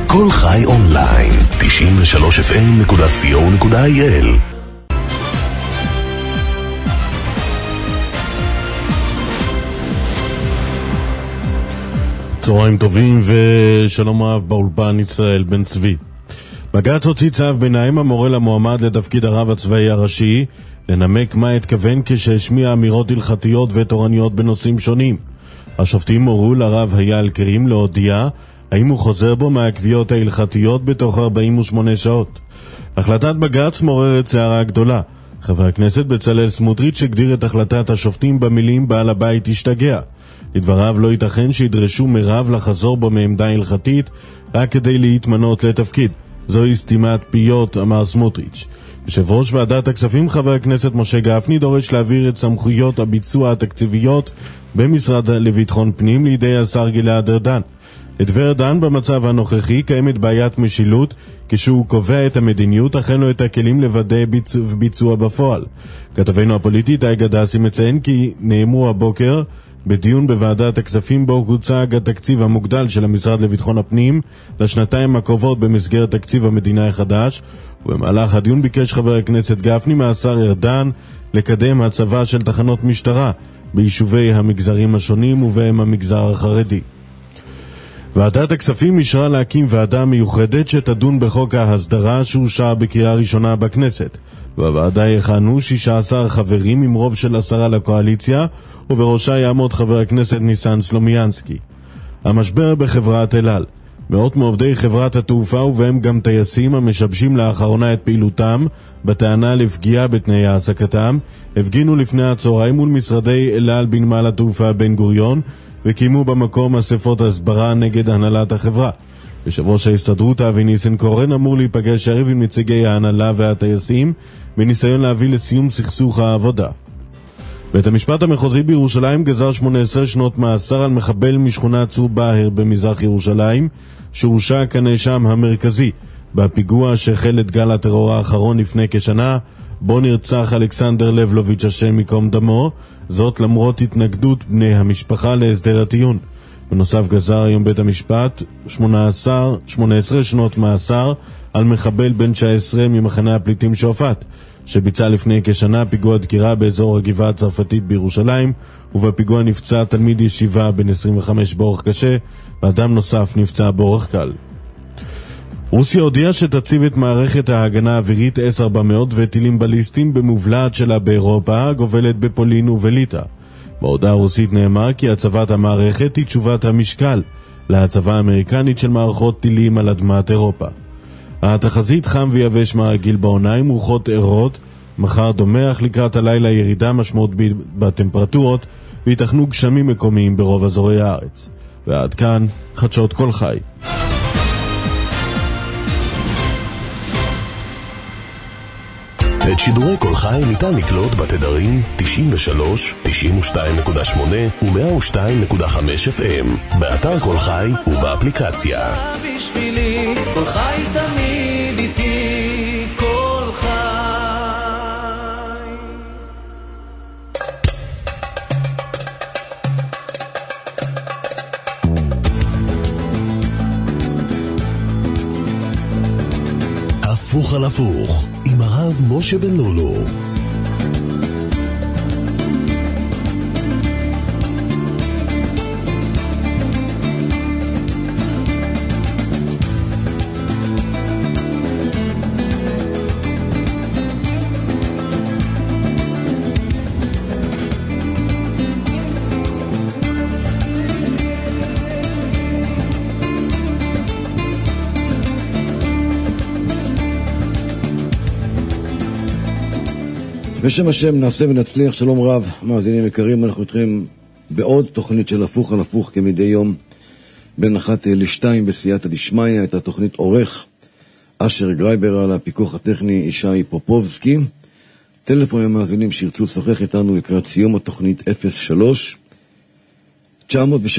כל חי אונליין, 93fm.co.il. צהריים טובים ושלום רב באולפן ישראל בן צבי. בג"ץ הוציא צו ביניים המורה למועמד לתפקיד הרב הצבאי הראשי לנמק מה התכוון כשהשמיע אמירות הלכתיות ותורניות בנושאים שונים. השופטים הורו לרב אייל קרים להודיע האם הוא חוזר בו מהקביעות ההלכתיות בתוך 48 שעות. החלטת בג"ץ מעוררת סערה גדולה. חבר הכנסת בצלאל סמוטריץ' הגדיר את החלטת השופטים במילים בעל הבית השתגע. לדבריו לא ייתכן שידרשו מרב לחזור בו מעמדה הלכתית רק כדי להתמנות לתפקיד. זוהי סתימת פיות, אמר סמוטריץ'. יושב ראש ועדת הכספים חבר הכנסת משה גפני דורש להעביר את סמכויות הביצוע התקציביות במשרד לביטחון פנים לידי השר גלעד ארדן. לדבר ארדן במצב הנוכחי קיימת בעיית משילות כשהוא קובע את המדיניות אכן לו את הכלים לוודא ביצוע בפועל. כתבנו הפוליטי די גדסי מציין כי נאמרו הבוקר בדיון בוועדת הכספים בו הוצג התקציב המוגדל של המשרד לביטחון הפנים לשנתיים הקרובות במסגרת תקציב המדינה החדש, ובמהלך הדיון ביקש חבר הכנסת גפני מהשר ארדן לקדם הצבה של תחנות משטרה ביישובי המגזרים השונים ובהם המגזר החרדי. ועדת הכספים אישרה להקים ועדה מיוחדת שתדון בחוק ההסדרה שאושר בקריאה ראשונה בכנסת. בוועדה יכהנו 16 חברים עם רוב של 10 לקואליציה, ובראשה יעמוד חבר הכנסת ניסן סלומיאנסקי. המשבר בחברת אל על. מאות מעובדי חברת התעופה ובהם גם טייסים המשבשים לאחרונה את פעילותם בטענה לפגיעה בתנאי העסקתם, הפגינו לפני הצהריים מול משרדי אל על בנמל התעופה בן גוריון וקיימו במקום אספות הסברה נגד הנהלת החברה. יושב ראש ההסתדרות אבי ניסנקורן אמור להיפגש ערב עם נציגי ההנהלה והטייסים בניסיון להביא לסיום סכסוך העבודה. בית המשפט המחוזי בירושלים גזר 18 שנות מאסר על מחבל משכונת צור באהר במזרח ירושלים שהורשע כנאשם המרכזי בפיגוע שהחל את גל הטרור האחרון לפני כשנה בו נרצח אלכסנדר לבלוביץ' השם מקום דמו, זאת למרות התנגדות בני המשפחה להסדר הטיעון. בנוסף גזר היום בית המשפט 18 שנות מאסר על מחבל בן 19 ממחנה הפליטים שועפאט שביצע לפני כשנה פיגוע דקירה באזור הגבעה הצרפתית בירושלים, ובפיגוע נפצע תלמיד ישיבה בן 25 באורח קשה ואדם נוסף נפצע באורח קל. רוסיה הודיעה שתציב את מערכת ההגנה האווירית S-400 וטילים בליסטיים במובלעת שלה באירופה גובלת בפולין ובליטא. בהודעה הרוסית נאמר כי הצבת המערכת היא תשובת המשקל להצבה האמריקנית של מערכות טילים על אדמת אירופה. התחזית חם ויבש מהרגיל בעונה עם רוחות ערות, מחר דומח לקראת הלילה ירידה משמעותית בטמפרטורות ויתכנו גשמים מקומיים ברוב אזורי הארץ. ועד כאן חדשות כל חי. את שידורי כל חי ניתן לקלוט בתדרים 93, 92.8 ו-102.5 FM באתר כל חי ובאפליקציה. בשבילי כל חי תמיד איתי כל חי. הפוך על הפוך עם הרב משה בן לולו. בשם השם נעשה ונצליח. שלום רב, מאזינים יקרים, אנחנו איתכם בעוד תוכנית של הפוך על הפוך כמדי יום בין 1 ל-2 בסייעתא דשמיא. את התוכנית עורך אשר גרייבר, על הפיקוח הטכני ישי פופובסקי. טלפון למאזינים שירצו לשוחח איתנו לקראת סיום התוכנית 03-903-903-9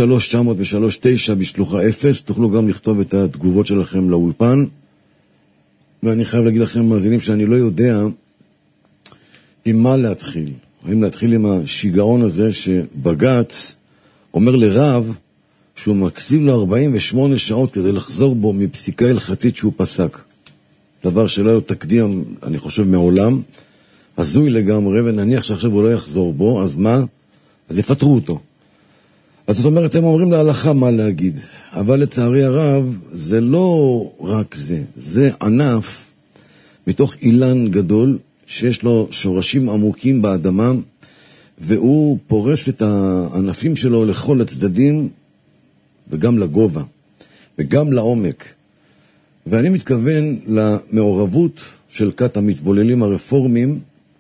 בשלוחה 0. תוכלו גם לכתוב את התגובות שלכם לאולפן. ואני חייב להגיד לכם מאזינים שאני לא יודע עם מה להתחיל. האם להתחיל עם השיגעון הזה שבג"ץ אומר לרב שהוא מקציב לו 48 שעות כדי לחזור בו מפסיקה הלכתית שהוא פסק. דבר שלא לו תקדים, אני חושב, מעולם. הזוי לגמרי, ונניח שעכשיו הוא לא יחזור בו, אז מה? אז יפטרו אותו. אז זאת אומרת, הם אומרים להלכה מה להגיד. אבל לצערי הרב, זה לא רק זה. זה ענף מתוך אילן גדול, שיש לו שורשים עמוקים באדמה, והוא פורס את הענפים שלו לכל הצדדים, וגם לגובה, וגם לעומק. ואני מתכוון למעורבות של כת המתבוללים הרפורמים,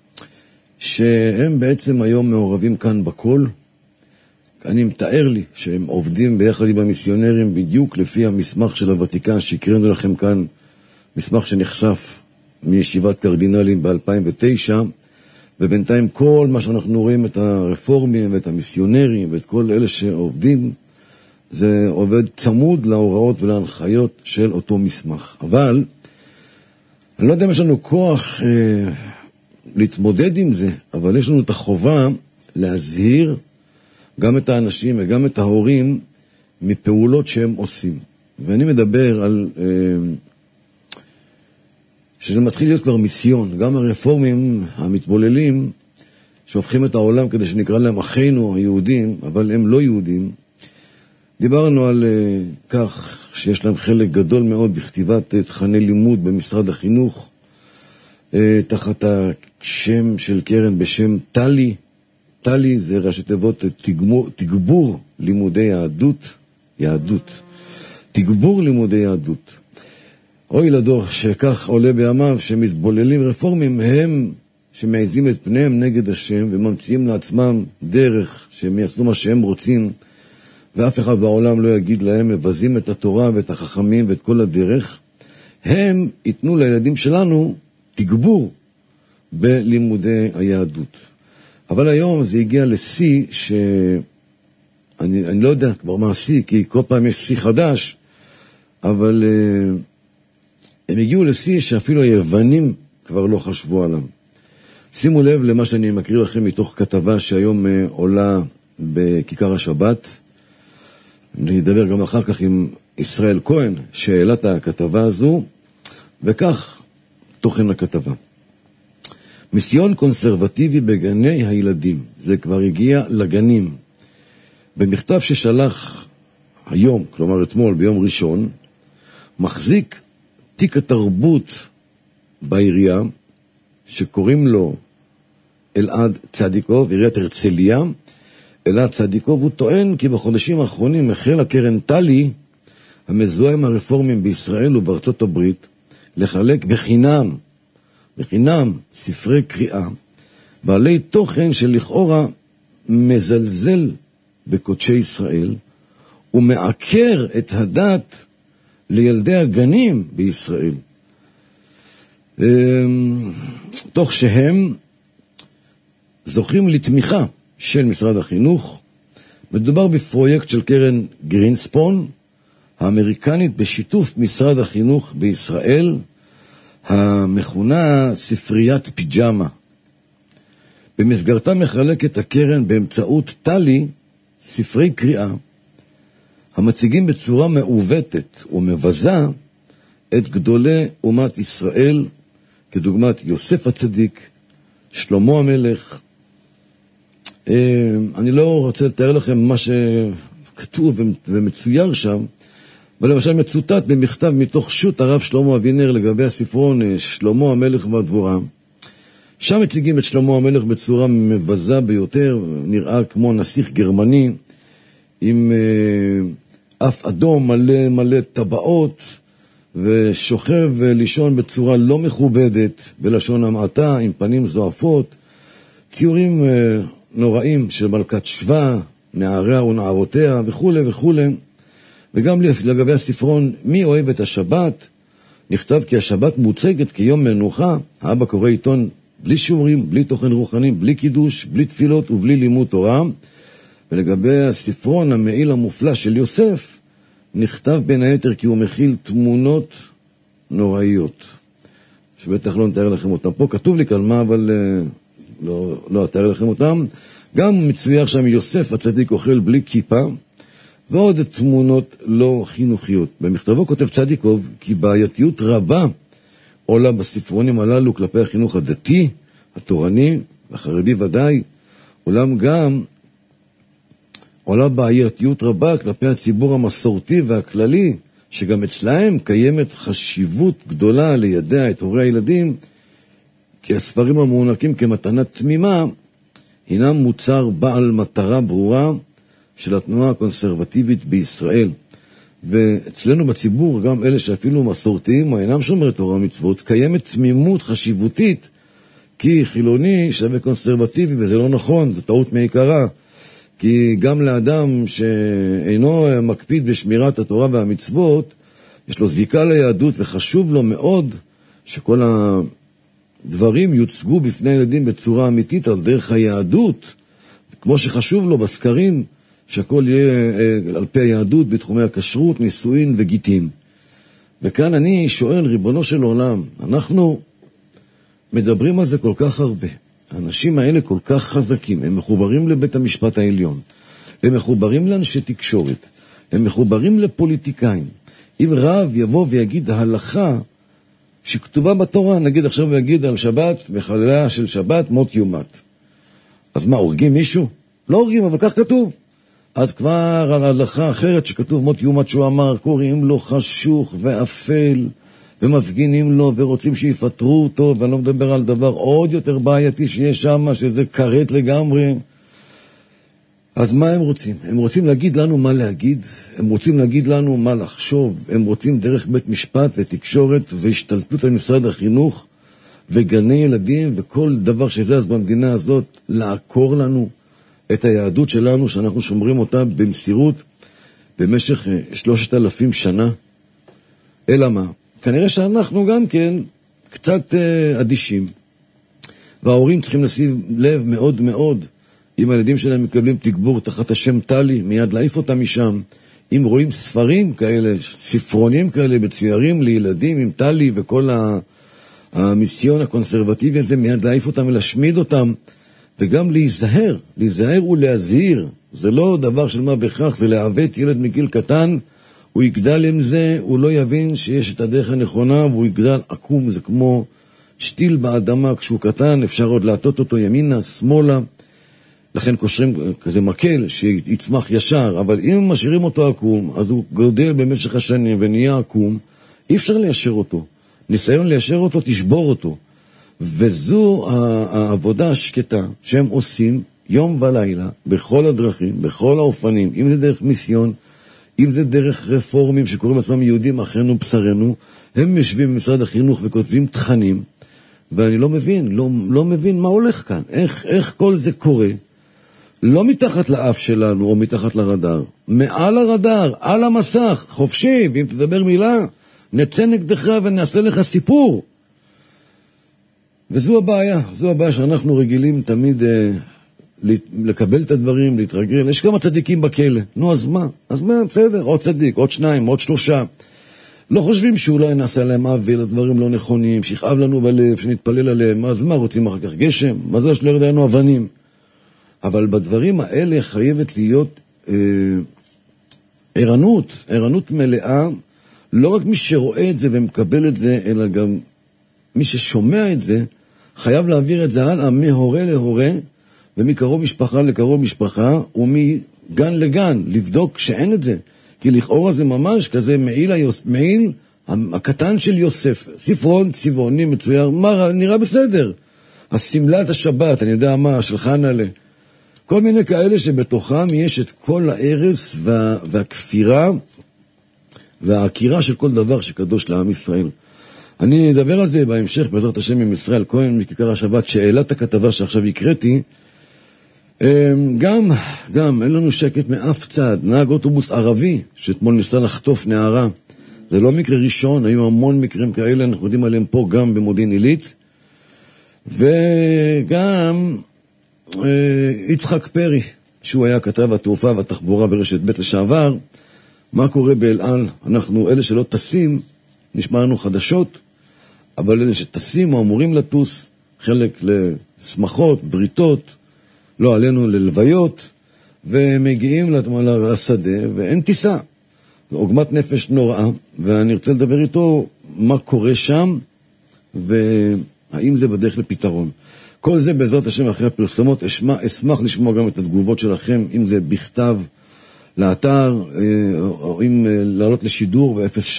שהם בעצם היום מעורבים כאן בכל. אני מתאר לי שהם עובדים ביחד עם המיסיונרים בדיוק לפי המסמך של הוותיקן שהקראנו לכם כאן, מסמך שנחשף מישיבת קרדינלים ב-2009, ובינתיים כל מה שאנחנו רואים את הרפורמים ואת המיסיונרים ואת כל אלה שעובדים, זה עובד צמוד להוראות ולהנחיות של אותו מסמך. אבל אני לא יודע אם יש לנו כוח להתמודד עם זה, אבל יש לנו את החובה להזהיר גם את האנשים וגם את ההורים מפעולות שהם עושים. ואני מדבר על שזה מתחיל להיות כבר מיסיון. גם הרפורמים המתבוללים שהופכים את העולם כדי שנקרא להם אחינו היהודים, אבל הם לא יהודים. דיברנו על כך שיש להם חלק גדול מאוד בכתיבת תכני לימוד במשרד החינוך, תחת השם של קרן בשם טלי. טלי זה ראשי תיבות תגבור לימודי יהדות. תגבור לימודי יהדות. אוי לדור שכך עולה בימיו שמתבוללים רפורמים, הם שמעזים את פניהם נגד השם וממציאים לעצמם דרך שהם יעשו מה שהם רוצים, ואף אחד בעולם לא יגיד להם, מבזים את התורה ואת החכמים ואת כל הדרך. הם ייתנו לילדים שלנו תגבור בלימודי היהדות. אבל היום זה הגיע לשיא אני לא יודע כבר מה השיא, כי כל פעם יש שיא חדש, אבל הם הגיעו לשיא שאפילו היוונים כבר לא חשבו עליו. שימו לב למה שאני מקריא לכם מתוך כתבה שהיום עולה בכיכר השבת. אני אדבר גם אחר כך עם ישראל כהן שהעלה את הכתבה הזו, וכך תוכן הכתבה. מיסיון קונסרבטיבי בגני הילדים, זה כבר הגיע לגנים. במכתב ששלח היום, כלומר אתמול ביום ראשון, מחזיק תיק התרבות בעירייה, שקוראים לו אלעד צדיקוב, עיריית הרצליה. אלעד צדיקוב הוא טוען כי בחודשים האחרונים החלה קרן טלי, המזוהה עם הרפורמים בישראל ובארצות הברית, לחלק בחינם ספרי קריאה, בעלי תוכן שלכאורה מזלזל בקודשי ישראל, ומעקר את הדת לילדי הגנים בישראל. תוך שהם זוכים לתמיכה של משרד החינוך. מדובר בפרויקט של קרן גרינספון, האמריקנית, בשיתוף משרד החינוך בישראל, המכונה ספריית פיג'מה. במסגרתה מחלקת הקרן באמצעות טלי ספרי קריאה, המציגים בצורה מעוותת ומבזה את גדולי אומת ישראל, כדוגמת יוסף הצדיק, שלמה המלך. אני לא רוצה לתאר לכם מה שכתוב ומצויר שם, אבל למשל מצוטט במכתב מתוך שו"ת הרב שלמה אבינר לגבי הספרון שלמה המלך והדבורה. שם מציגים את שלמה המלך בצורה מבזה ביותר, נראה כמו נסיך גרמני, עם אף אדום מלא טבעות, ושוכב לישון בצורה לא מכובדת, בלשון המעטה, עם פנים זועפות, ציורים נוראים של מלכת שבא, נעריה ונערותיה וכו' וכו'. וגם לגבי הספרון מי אוהב את השבת, נכתב כי השבת מוצגת כיום מנוחה. האבא קורא עיתון בלי שיעורים, בלי תוכן רוחני, בלי קידוש, בלי תפילות ובלי לימוד תורה. ולגבי הספרון המעיל המופלא של יוסף, נכתב בין היתר כי הוא מכיל תמונות נוראיות, שבטח לא נתאר לכם אותם. פה כתוב לי כאן מה, אבל לא אתאר לכם אותם. גם מצויר שם יוסף הצדיק אוכל בלי כיפה, ועוד תמונות לא חינוכיות. במכתבו כותב צדיקוב כי בעייתיות רבה עולה בספרונים הללו כלפי החינוך הדתי, התורני, החרדי ודאי, אולם גם עולה בעייתיות רבה כלפי הציבור המסורתי והכללי, שגם אצלהם קיימת חשיבות גדולה לידע את הורי הילדים, כי הספרים המוענקים כמתנה תמימה, הינם מוצר בעל מטרה ברורה של התנועה הקונסרבטיבית בישראל. ואצלנו בציבור, גם אלה שאפילו מסורתיים או אינם שומרי תורה ומצוות, קיימת תמימות חשיבותית, כי חילוני שווה קונסרבטיבי, וזה לא נכון, זו טעות מעיקרה. כי גם לאדם שאינו מקפיד בשמירת התורה והמצוות, יש לו זיקה ליהדות, וחשוב לו מאוד שכל הדברים יוצגו בפני ילדים בצורה אמיתית על דרך היהדות, כמו שחשוב לו בסקרים שהכל יהיה על פי היהדות בתחומי הכשרות, נישואין וגיטין. וכאן אני שואל, ריבונו של עולם, אנחנו מדברים על זה כל כך הרבה. האנשים האלה כל כך חזקים, הם מחוברים לבית המשפט העליון, הם מחוברים לאנשי תקשורת, הם מחוברים לפוליטיקאים. אם רב יבוא ויגיד ההלכה שכתובה בתורה, נגיד עכשיו ויגיד על שבת, בחללה של שבת, מות יומת. אז מה, הורגים מישהו? לא הורגים, אבל כך כתוב. אז כבר על ההלכה אחרת שכתוב מות יומת שהוא אמר, קוראים לו חשוך ואפל, ומפגינים לו ורוצים שיפטרו אותו, ואני לא מדבר על דבר עוד יותר בעייתי שיש שם, שזה קראת לגמרי. אז מה הם רוצים? הם רוצים להגיד לנו מה להגיד, הם רוצים להגיד לנו מה לחשוב, הם רוצים דרך בית משפט ותקשורת והשתלטות על משרד החינוך וגני ילדים וכל דבר שזז במדינה הזאת, לעקור לנו את היהדות שלנו, שאנחנו שומרים אותה במסירות במשך 3,000 שנה. אלא מה? כנראה שאנחנו גם כן קצת אדישים, וההורים צריכים לשים לב מאוד מאוד, אם הילדים שלהם מקבלים תגבור תחת השם טלי, מיד להעיף אותם משם. אם רואים ספרים כאלה, ספרונים כאלה בציירים לילדים עם טלי וכל המיסיון הקונסרבטיבי הזה, מיד להעיף אותם ולהשמיד אותם, וגם להיזהר ולהזהיר. זה לא דבר של מה בכך, זה לעוות ילד מגיל קטן, הוא יגדל עם זה, הוא לא יבין שיש את הדרך הנכונה, והוא יגדל עקום, זה כמו שתיל באדמה, כשהוא קטן, אפשר עוד להטות אותו ימינה, שמאלה, לכן קושרים כזה מקל שיצמח ישר, אבל אם משאירים אותו עקום, אז הוא גדל במשך השנים ונהיה עקום, אי אפשר ליישר אותו. ניסיון ליישר אותו, תשבור אותו. וזו העבודה השקטה שהם עושים יום ולילה, בכל הדרכים, בכל האופנים, אם זה דרך מיסיון, אם זה דרך רפורמים שקוראים עצמם יהודים אחינו בשרנו, הם יושבים במשרד החינוך וכותבים תכנים, ואני לא מבין, לא מבין מה הולך כאן, איך כל זה קורה, לא מתחת לאף שלנו או מתחת לרדאר, מעל הרדאר, על המסך, חופשי, ואם תדבר מילה, נצא נגדך ונעשה לך סיפור. וזו הבעיה, שאנחנו רגילים תמיד לקבל את הדברים, להתרגל. יש כמה צדיקים בכלא, נו אז מה? בסדר, עוד צדיק, עוד 2, עוד 3. לא חושבים שאולי נעשה להם עוול, הדברים לא נכונים, שיכאב לנו בלב, שנתפלל עליהם, אז מה רוצים אחר כך גשם? מה זה שלא ירדנו אבנים? אבל בדברים האלה חייבת להיות ערנות מלאה, לא רק מי שרואה את זה ומקבל את זה, אלא גם מי ששומע את זה, חייב להעביר את זה הלאה מהורה להורה, ומקרוב משפחה לקרוב משפחה, ומגן לגן, לבדוק שאין את זה. כי לכאורה זה ממש כזה מעיל הקטן של יוסף, ספרון צבעוני מצויר, נראה בסדר. הסמלת השבת, אני יודע מה, של חנלה. כל מיני כאלה שבתוכם יש את כל הערס והכפירה והעקירה של כל דבר שקדוש לעם ישראל. אני אדבר על זה בהמשך בעזרת השם עם ישראל כהן מכיכר השבת, שאלת הכתבה שעכשיו הקראתי. גם אין לנו שקט מאף צד. נהג אוטובוס ערבי שאתמול ניסה לחטוף נערה, זה לא מקרה ראשון, היו המון מקרים כאלה, אנחנו יודעים עליהם פה גם במודיעין עילית. וגם יצחק פרי, שהוא היה כתב התעופה והתחבורה ברשת בית לשעבר, מה קורה באל על? אנחנו אלה שלא טסים, נשמע לנו חדשות, אבל אלה שטסים או אמורים לטוס, חלק לשמחות, בריתות, לא עלינו ללוויות, ומגיעים לשדה ואין טיסה. עוגמת נפש נוראה, ואני רוצה לדבר איתו מה קורה שם, והאם זה בדרך לפתרון. כל זה בעזרת השם אחרי הפרסומות, אשמח לשמוע גם את התגובות שלכם, אם זה בכתב לאתר, או אם לעלות לשידור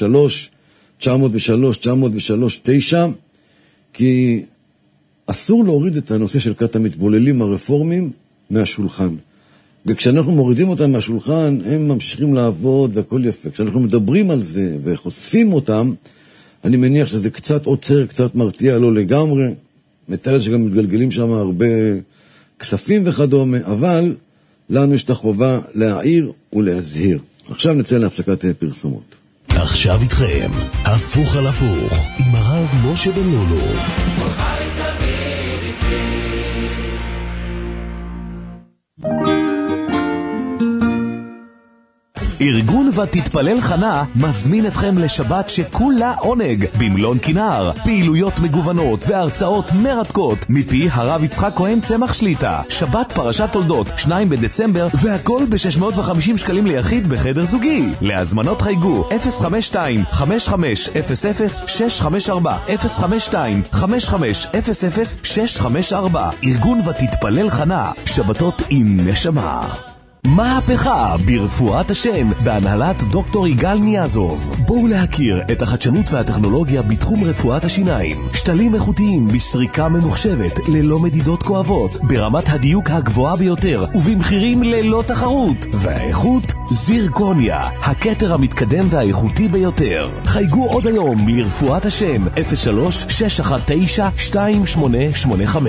ב-03-903-903-9, כי אסור להוריד את הנושא של כת המתבוללים הרפורמים מהשולחן. וכשאנחנו מורידים אותם מהשולחן, הם ממשיכים לעבוד והכל יפה. כשאנחנו מדברים על זה וחושפים אותם, אני מניח שזה קצת עוצר, קצת מרתיע, לא לגמרי. מתאר שגם מתגלגלים שם הרבה כספים וכדומה, אבל לנו יש את החובה להעיר ולהזהיר. עכשיו נצא להפסקת פרסומות. עכשיו איתכם, הפוך על הפוך, עם הרב משה בן לולו. ארגון ותתפלל חנה מזמין אתכם לשבת שכולה עונג במלון כינר, פעילויות מגוונות והרצאות מרתקות מפי הרב יצחק כהן צמח שליטה. שבת פרשת תולדות 2 בדצמבר והכל ב-650 שקלים ליחיד בחדר זוגי. להזמנות חייגו 052-5500-654 052-5500-654. ארגון ותתפלל חנה, שבתות עם נשמה. מהפכה ברפואת השן בהנהלת דוקטור יגאל ניאזוב. בואו להכיר את החדשנות והטכנולוגיה בתחום רפואת השיניים. שתלים איכותיים בסריקה ממוחשבת ללא מדידות כואבות, ברמת הדיוק הגבוהה ביותר ובמחירים ללא תחרות. והאיכות זירקוניה, הכתר המתקדם והאיכותי ביותר. חייגו עוד היום לרפואת השן 03-619-2885.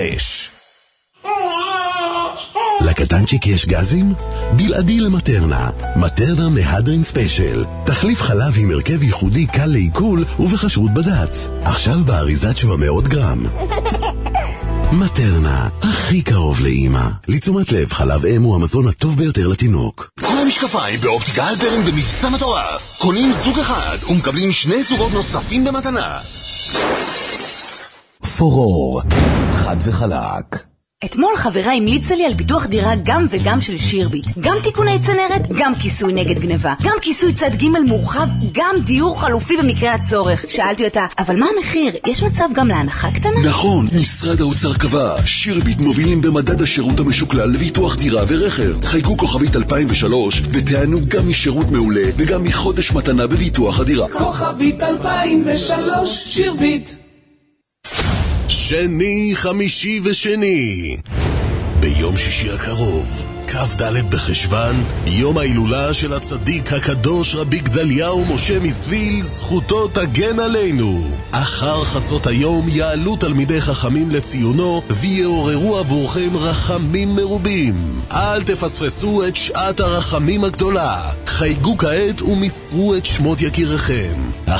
לקטנצ'יק יש גזים? בלעדי למטרנה. מטרנה מהדרין ספיישל. תחליף חלב עם הרכב ייחודי קל לעיכול ובחשרות בד"ץ. עכשיו באריזת 700 גרם. מטרנה, הכי קרוב לאמא. לתשומת לב, חלב אם הוא המזון הטוב ביותר לתינוק. כל המשקפיים באופטיקה אלפרין במבצע מטורף. קונים זוג אחד ומקבלים 2 זוגות נוספים במתנה. פורור, חד וחלק. אתמול חברה המליצה לי על ביטוח דירה גם וגם של שירביט. גם תיקוני צנרת, גם כיסוי נגד גניבה. גם כיסוי צד ג' מורחב, גם דיור חלופי במקרה הצורך. שאלתי אותה, אבל מה המחיר? יש מצב גם להנחה קטנה? נכון, משרד האוצר קבע. שירביט מובילים במדד השירות המשוקלל לביטוח דירה ורכב. חייגו כוכבית 2003 ותענו גם משירות מעולה וגם מחודש מתנה בביטוח הדירה. כוכבית 2003, שירביט. שני, חמישי ושני. ביום שישי הקרוב, כ"ד בחשוון, יום ההילולה של הצדיק הקדוש רבי גדליהו משה מסוויל, זכותו תגן עלינו. אחר חצות היום יעלו תלמידי חכמים לציונו ויעוררו עבורכם רחמים מרובים. אל תפספסו את שעת הרחמים הגדולה. חייגו כעת ומסרו את שמות יקיריכם. 1-800-35-35-60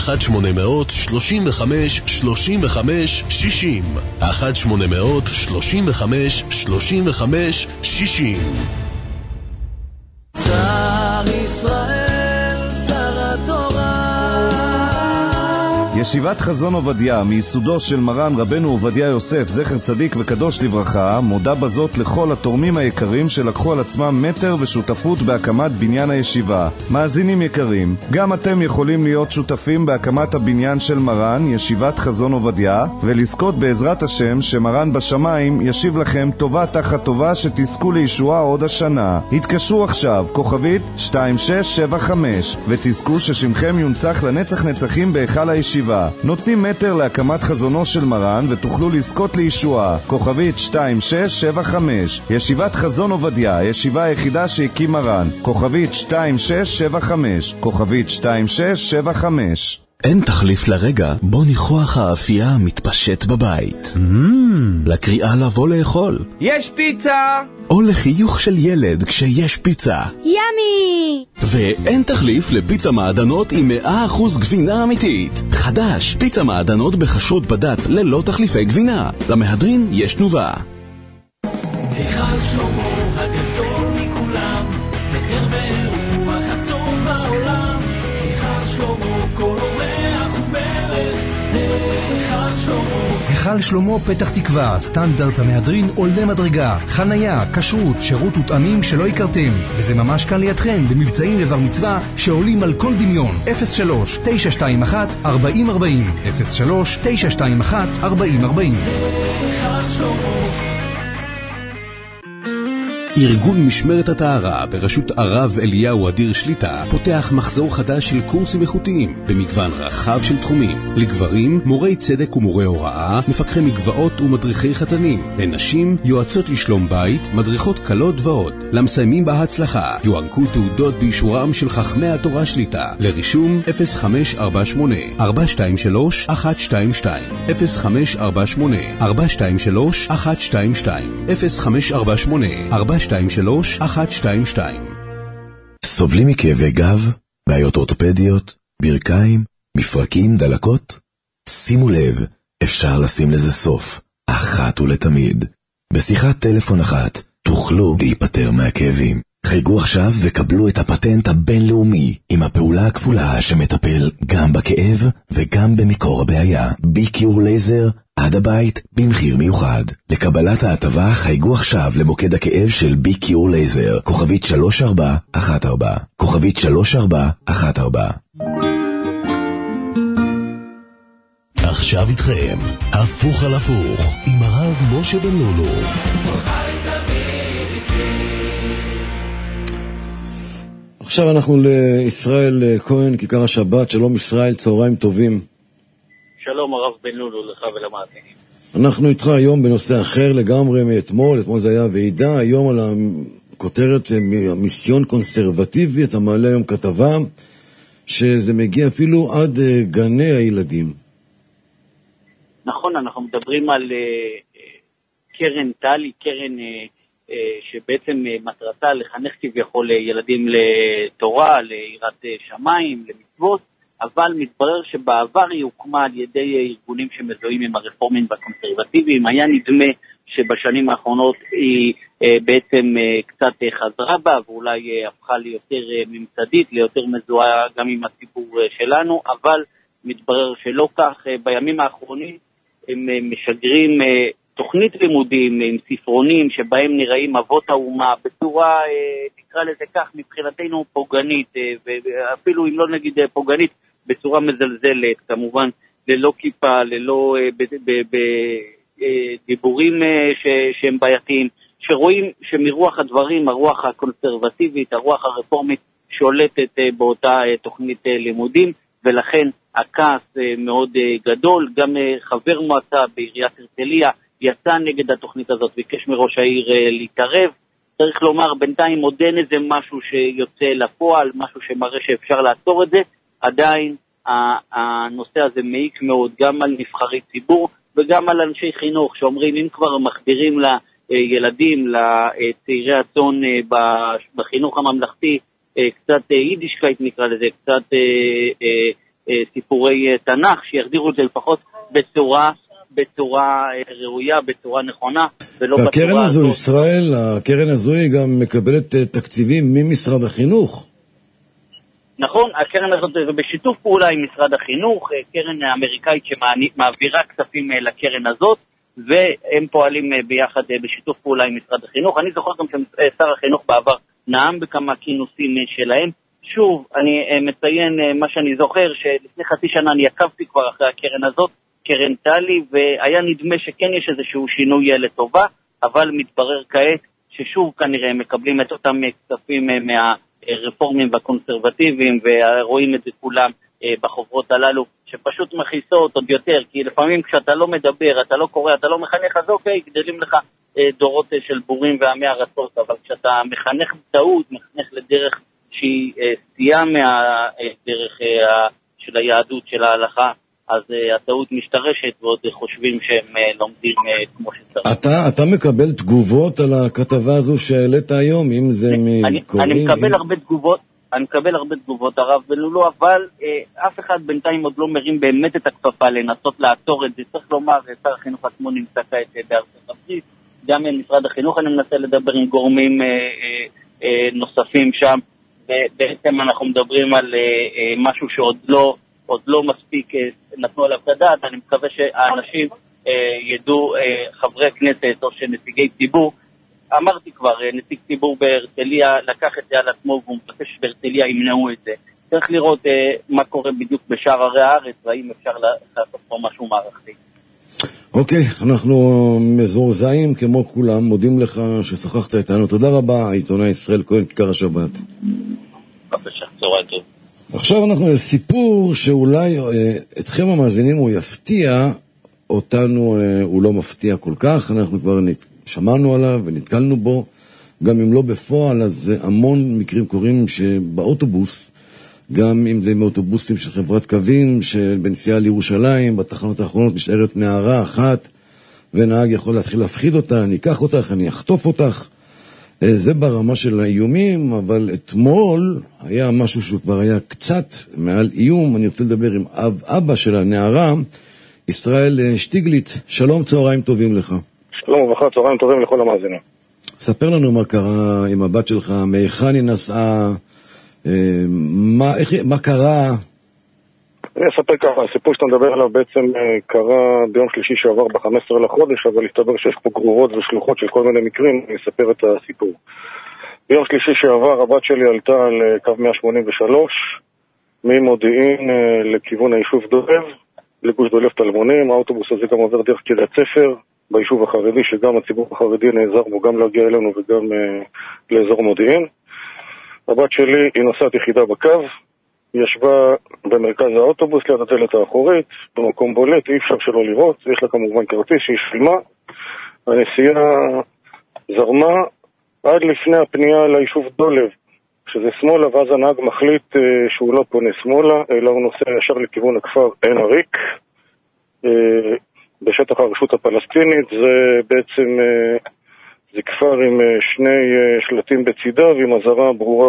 1-800-35-35-60. שר ישראל, שר התורה. ישיבת חזון עובדיה, מיסודו של מרן רבנו עובדיה יוסף, זכר צדיק וקדוש לברכה, מודה בזאת לכל התורמים היקרים שלקחו על עצמם מטר ושותפות בהקמת בניין הישיבה. מאזינים יקרים, גם אתם יכולים להיות שותפים בהקמת הבניין של מרן, ישיבת חזון עובדיה, ולזכות בעזרת השם שמרן בשמיים ישיב לכם טובה תחת טובה, שתזכו לישועה עוד השנה. התקשרו עכשיו, כוכבית 2675, ותזכו ששמכם יונצח לנצח נצחים בהיכל הישיבה. נותנים מטר להקמת חזונו של מרן ותוכלו לזכות לישועה. כוכבית 2675, ישיבת חזון עובדיה, הישיבה היחידה שהקים מרן. כוכבית 2675, כוכבית 2675. אין תחליף לרגע בו ניחוח האפייה מתפשט בבית. לקריאה לבוא לאכול. יש פיצה! או לחיוך של ילד כשיש פיצה. ימי! ואין תחליף לפיצה מעדנות עם 100% גבינה אמיתית. חדש, פיצה מעדנות בחשרות בד"ץ ללא תחליפי גבינה. למהדרין יש תנובה. היכל שלמה הגדול מכולם, נר ורוח הטוב בעולם. היכל שלמה כל אורח ומלך, היכל שלמה פתח תקווה, סטנדרט המהדרין עולה מדרגה, חנייה, כשרות, שירות ותאמים שלא הכרתם, וזה ממש כאן לידכם במבצעים לבר מצווה שעולים על כל דמיון. 03-921-4040 03-921-4040. ארגון משמרת הטהרה בראשות הרב אליהו אדיר שליטה פותח מחזור חדש של קורסים איכותיים במגוון רחב של תחומים. לגברים, מורי צדק ומורי הוראה, מפקחי מגבעות ומדריכי חתנים. לנשים, יועצות לשלום בית, מדריכות קלות ועוד. למסיימים בהצלחה, יוענקו תעודות באישורם של חכמי התורה שליטה. לרישום 0548-423-122 0548-423-122 0548-423-122. סובלים מכאבי גב, בעיות אורתופדיות, ברכיים, מפרקים, דלקות? שימו לב, אפשר לשים לזה סוף, אחת ולתמיד. בשיחת טלפון אחת תוכלו להיפטר מהכאבים. חייגו עכשיו וקבלו את הפטנט הבינלאומי עם הפעולה הכפולה שמטפל גם בכאב וגם במקור הבעיה. ביקיור לייזר עד הבית במחיר מיוחד. לקבלת ההטבה חייגו עכשיו למוקד הכאב של ביקיור לייזר, כוכבית 3414, כוכבית 3414. עכשיו איתכם, הפוך על הפוך, עם הרב משה בן לולו. עכשיו אנחנו לישראל כהן, כיכר השבת. שלום ישראל, צהריים טובים. שלום הרב בן לולו, לך ולמאזינים. אנחנו איתך היום בנושא אחר לגמרי מאתמול. אתמול זה היה ועידה, היום על הכותרת מיסיון קונסרבטיבי. אתה מעלה היום כתבה שזה מגיע אפילו עד גני הילדים. נכון, אנחנו מדברים על קרן טלי, קרן שבעצם מטרתה לחנך כביכול ילדים לתורה, ליראת שמיים, למצוות, אבל מתברר שבעבר היא הוקמה על ידי ארגונים שמזוהים עם הרפורמים והקונסרבטיביים. היה נדמה שבשנים האחרונות היא בעצם קצת חזרה בה, ואולי הפכה ליותר ממסדית, ליותר מזוהה גם עם הציבור שלנו, אבל מתברר שלא כך. בימים האחרונים הם משגרים תוכנית לימודים עם ספרונים שבהם נראים אבות האומה בצורה, נקרא לזה כך, מבחינתנו פוגענית, ואפילו אם לא נגיד פוגענית, בצורה מזלזלת, כמובן ללא כיפה, ללא דיבורים שהם בעייתיים, שרואים שמרוח הדברים, הרוח הקונסרבטיבית, הרוח הרפורמית שולטת באותה תוכנית לימודים, ולכן הכעס מאוד גדול. גם חבר מועצה בעיריית הרצליה יצא נגד התוכנית הזאת, ביקש מראש העיר להתערב. צריך לומר, בינתיים עוד אין איזה משהו שיוצא לפועל, משהו שמראה שאפשר לעצור את זה. עדיין הנושא הזה מעיק מאוד גם על נבחרי ציבור וגם על אנשי חינוך, שאומרים אם כבר מחדירים לילדים, לצעירי הצאן בחינוך הממלכתי, קצת יידישקייט נקרא לזה, קצת סיפורי תנ"ך, שיחדירו את זה לפחות בצורה ראויה, בצורה נכונה, ולא בצורה הקרן הזו, ישראל, הקרן הזו היא גם מקבלת תקציבים ממשרד החינוך. נכון, הקרן הזאת זה בשיתוף פעולה עם משרד החינוך, קרן אמריקאית שמעבירה כספים לקרן הזאת, והם פועלים ביחד בשיתוף פעולה עם משרד החינוך. אני זוכר גם ששר החינוך בעבר נאם בכמה כינוסים שלהם. שוב, אני מציין מה שאני זוכר, שלפני חצי שנה אני עקבתי כבר אחרי הקרן הזאת, קרן טלי, והיה נדמה שכן יש איזשהו שינוי לטובה, אבל מתברר כעת ששוב כנראה מקבלים את אותם כספים מהרפורמים והקונסרבטיביים, ורואים את זה כולם בחוברות הללו, שפשוט מכיסות עוד יותר, כי לפעמים כשאתה לא מדבר, אתה לא קורא, אתה לא מחנך, אז אוקיי, גדלים לך דורות של בורים ועמי ארצות, אבל כשאתה מחנך בטעות, מחנך לדרך שהיא סטייה מהדרך של היהדות, של ההלכה, אז הטעות משתרשת ועוד חושבים שהם לומדים כמו שצריך. אתה מקבל תגובות על הכתבה הזו שהעלית היום, אם זה מקוראים? אני מקבל הרבה תגובות, הרב בלולו, אבל אף אחד בינתיים עוד לא מרים באמת את הכפפה לנסות לעצור את זה. צריך לומר, שר החינוך עצמו נמצא כעת בארצות הברית, גם עם משרד החינוך אני מנסה לדבר עם גורמים נוספים שם, ובעצם אנחנו מדברים על משהו שעוד לא עוד לא מספיק נתנו עליו את הדעת. אני מקווה שהאנשים ידעו, חברי כנסת או שנציגי ציבור, אמרתי כבר, נציג ציבור בהרצליה לקח את זה על עצמו והוא מבקש שבהרצליה ימנעו את זה. צריך לראות מה קורה בדיוק בשאר ערי הארץ והאם אפשר לעשות פה משהו מערכתי. אוקיי, אנחנו מזורזעים כמו כולם, מודים לך ששוחחת איתנו. תודה רבה, העיתונאי ישראל כהן, כיכר השבת. בבקשה, צהריים טוב. עכשיו אנחנו לסיפור שאולי אתכם המאזינים הוא יפתיע, אותנו הוא לא מפתיע כל כך, אנחנו כבר שמענו עליו ונתקלנו בו, גם אם לא בפועל, אז המון מקרים קורים שבאוטובוס, גם אם זה מאוטובוסים של חברת קווים, שבנסיעה לירושלים, בתחנות האחרונות נשארת נערה אחת, ונהג יכול להתחיל להפחיד אותה, אני אקח אותך, אני אחטוף אותך, זה ברמה של האיומים, אבל אתמול היה משהו שהוא כבר היה קצת מעל איום. אני רוצה לדבר עם אבא של הנערה, ישראל שטיגליץ. שלום, צהריים טובים לך. שלום וברכה, צהריים טובים לכל המאזינים. ספר לנו מה קרה עם הבת שלך, מהיכן היא נסעה, מה קרה? אני אספר ככה, הסיפור שאתה מדבר עליו בעצם קרה ביום שלישי שעבר ב-15 לחודש, אבל הסתבר שיש פה גרורות ושלוחות של כל מיני מקרים, אני אספר את הסיפור. ביום שלישי שעבר הבת שלי עלתה על קו 183, ממודיעין לכיוון היישוב דולב, לגוש דולב תלמונים. האוטובוס הזה גם עובר דרך קריית ספר, ביישוב החרדי, שגם הציבור החרדי נעזר בו גם להגיע אלינו וגם לאזור מודיעין. הבת שלי היא נוסעת יחידה בקו, היא ישבה במרכז האוטובוס ליד הדלת האחורית, במקום בולט, אי אפשר שלא לראות, יש לה כמובן כרטיס שהיא שילמה. הנסיעה זרמה עד לפני הפנייה ליישוב דולב, שזה שמאלה, ואז הנהג מחליט שהוא לא פונה שמאלה, אלא הוא נוסע ישר לכיוון הכפר עין הריק, בשטח הרשות הפלסטינית. זה בעצם זה כפר עם שני שלטים בצידה ועם אזהרה ברורה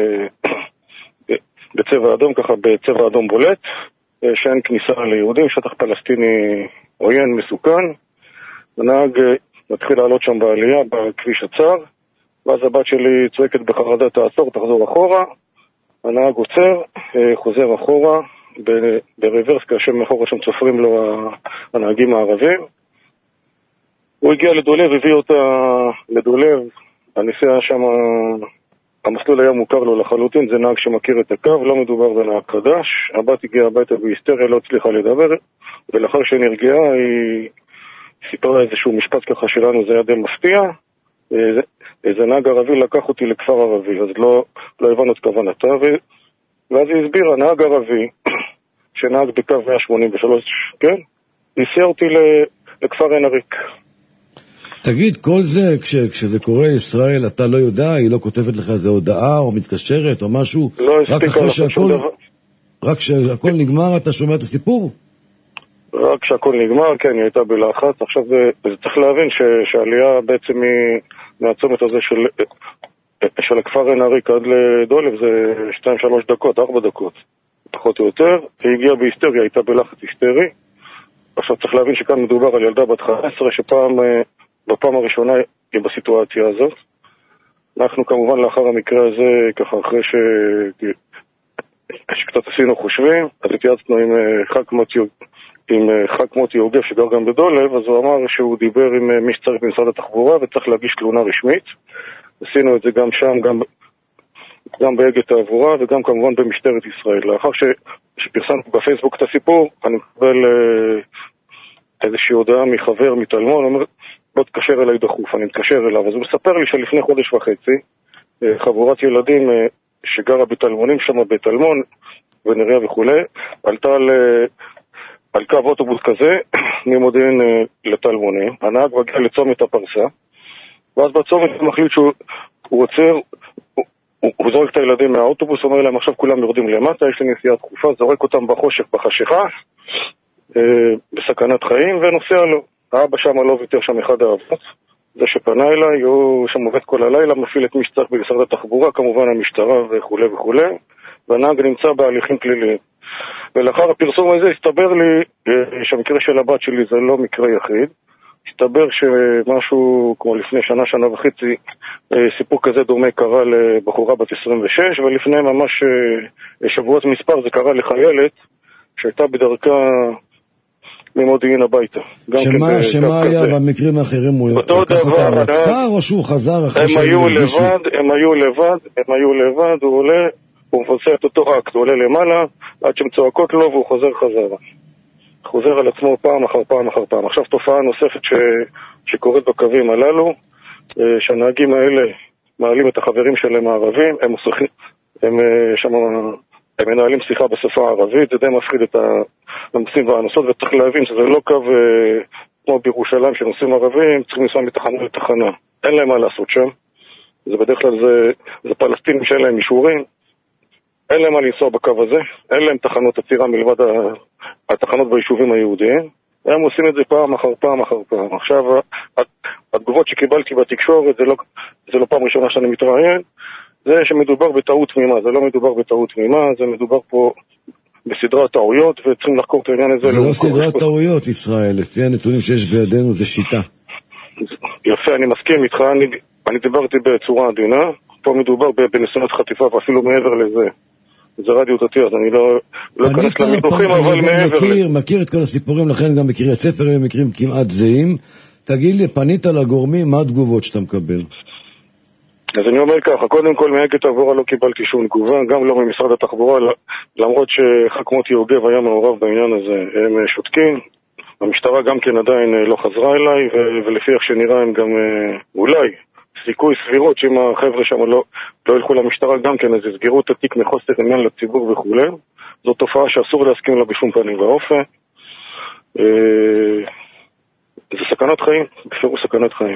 בצבע אדום, ככה בצבע אדום בולט, שאין כניסה ליהודים, שטח פלסטיני עוין מסוכן. הנהג מתחיל לעלות שם בעלייה בכביש הצר, ואז הבת שלי צועקת בחרדה, תעצור, תחזור אחורה. הנהג עוצר, חוזר אחורה ברוורס, כאשר מאחורה שם צופרים לו הנהגים הערבים. הוא הגיע לדולב, הביא אותה לדולב. הנסיעה שם, המסלול היה מוכר לו לחלוטין, זה נהג שמכיר את הקו, לא מדובר בנהג חדש. הבת הגיעה הביתה בהיסטריה, לא הצליחה לדבר, ולאחר שנרגעה היא סיפרה איזשהו משפט ככה שלנו, זה היה די מפתיע. איזה נהג ערבי לקח אותי לכפר ערבי, אז לא הבנו את כוונתה, ואז היא הסבירה, נהג ערבי שנהג בקו 183, כן, הסיע אותי לכפר עין הריק. תגיד, כל זה, כשזה קורה ישראל, אתה לא יודע, היא לא כותבת לך איזו הודעה או מתקשרת או משהו? לא הספיקה לך שום דבר. רק כשהכל נגמר אתה שומע את הסיפור? רק כשהכל נגמר, כן, היא הייתה בלחץ. עכשיו זה צריך להבין שהעלייה בעצם היא מהצומת הזה של הכפר עין הריק עד לדולב, זה 2-3 דקות, 4 דקות, פחות או יותר. היא הגיעה בהיסטריה, הייתה בלחץ היסטרי. עכשיו צריך להבין שכאן מדובר על ילדה בת 15 בפעם הראשונה היא בסיטואציה הזאת. אנחנו כמובן לאחר המקרה הזה, ככה אחרי שקצת עשינו חושבים, אז התייעצנו עם ח"כ מוטי יוגב שגר גם בדולב, אז הוא אמר שהוא דיבר עם מי שצריך במשרד התחבורה וצריך להגיש תלונה רשמית. עשינו את זה גם שם, גם באגד תעבורה וגם כמובן במשטרת ישראל. לאחר שפרסמנו בפייסבוק את הסיפור, אני מקבל איזושהי הודעה מחבר מתלמון, אומר, בוא תקשר אליי דחוף. אני מתקשר אליו, אז הוא מספר לי שלפני חודש וחצי חבורת ילדים שגרה בתלמונים שם בתלמון ונראה וכו', עלתה על קו אוטובוס כזה ממודיעין לתלמונים. הנהג מגיע לצומת הפרסה, ואז בצומת הוא מחליט שהוא עוצר, הוא זורק את הילדים מהאוטובוס, אומר להם עכשיו כולם יורדים למטה, יש לי נסיעה דחופה, זורק אותם בחשיכה בסכנת חיים ונוסע לו. האבא שם לא ויתר, שם אחד האבות, זה שפנה אליי, הוא שם עובד כל הלילה, מפעיל את מי שצריך במשרד התחבורה, כמובן המשטרה וכו' וכו', והנהג נמצא בהליכים פליליים. ולאחר הפרסום הזה הסתבר לי שהמקרה של הבת שלי זה לא מקרה יחיד. הסתבר שמשהו כמו לפני שנה וחצי, סיפור כזה דומה קרה לבחורה בת 26, ולפני ממש שבועות מספר זה קרה לחיילת שהייתה בדרכה ממודיעין הביתה. שמה היה במקרים האחרים? הוא לקח אותם לכפר או שהוא חזר אחרי הם היו לבד, הוא עולה, הוא מבצע את אותו אקט, הוא עולה למעלה, עד שהן צועקות לו והוא חוזר על עצמו פעם אחר פעם אחר פעם. עכשיו תופעה נוספת שקורית בקווים הללו, שהנהגים האלה מעלים את החברים שלהם הערבים, הם מנהלים שיחה בשפה הערבית, זה די מפחיד את הנוסעים והנוסעות, וצריך להבין שזה לא קו כמו בירושלים שנוסעים ערבים, צריכים לנסוע מתחנה לתחנה. אין להם מה לעשות שם. זה בדרך כלל זה פלסטינים שאין להם אישורים, אין להם מה לנסוע בקו הזה, אין להם תחנות עצירה מלבד התחנות ביישובים היהודיים, הם עושים את זה פעם אחר פעם אחר פעם. עכשיו, התגובות שקיבלתי בתקשורת, זה לא פעם ראשונה שאני מתראיין, זה שמדובר בטעות תמימה, זה לא מדובר בטעות תמימה, זה מדובר פה בסדרת טעויות, וצריכים לחקור את העניין הזה. זה לא סדרת טעויות, ישראל, לפי הנתונים שיש בידינו, זה שיטה. יפה, אני מסכים איתך, אני דיברתי בצורה עדינה, פה מדובר בניסיונות חטיפה, ואפילו מעבר לזה. זה רדיו דתי, אז אני לא אכנס למיתוחים, אבל מעבר לזה. מכיר את כל הסיפורים, לכן גם בקריית ספר הם מקרים כמעט זהים. תגיד לי, פנית לגורמים, מה התגובות שאתה מקבל? אז אני אומר ככה, קודם כל מאגד תעבורה לא קיבלתי שום תגובה, גם לא ממשרד התחבורה, למרות שח"כ מוטי יוגב היה מעורב בעניין הזה, הם שותקים. המשטרה גם כן עדיין לא חזרה אליי, ולפי איך שנראה הם גם אולי סיכוי סבירות שאם החבר'ה שם לא ילכו למשטרה גם כן, אז יסגרו את התיק מחוסר עניין לציבור וכו'. זו תופעה שאסור להסכים לה בשום פנים ואופן. זה סכנת חיים, בפירוש סכנת חיים.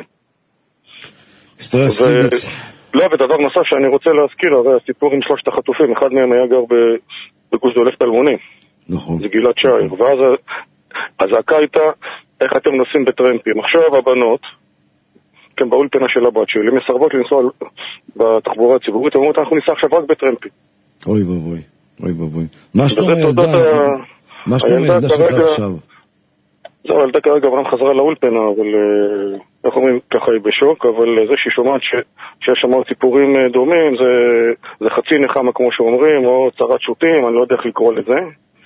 לא, ודבר נוסף שאני רוצה להזכיר, הרי הסיפור עם 3 החטופים, אחד מהם היה גר בגוש דולף טלמונים. נכון. זה גלעד שער, ואז הזעקה הייתה, איך אתם נוסעים בטרמפים. עכשיו הבנות, כן, באולפנה של הבת שלי, מסרבות לנסוע בתחבורה הציבורית, ואומרות, אנחנו ניסע עכשיו רק בטרמפים. אוי ובוי. מה שאתה ילדה שלך עכשיו? זהו, ילדה כרגע עברם חזרה לאולפנה, אבל איך אומרים, ככה היא בשוק, אבל זה שהיא שומעת שיש שם סיפורים דומים, זה חצי נחמה כמו שאומרים, או צרת שוטים, אני לא יודע איך לקרוא לזה.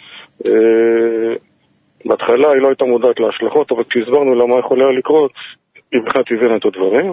בהתחלה היא לא הייתה מודעת להשלכות, אבל כשהסברנו למה יכול היה לקרות, היא בכלל הבינה את הדברים.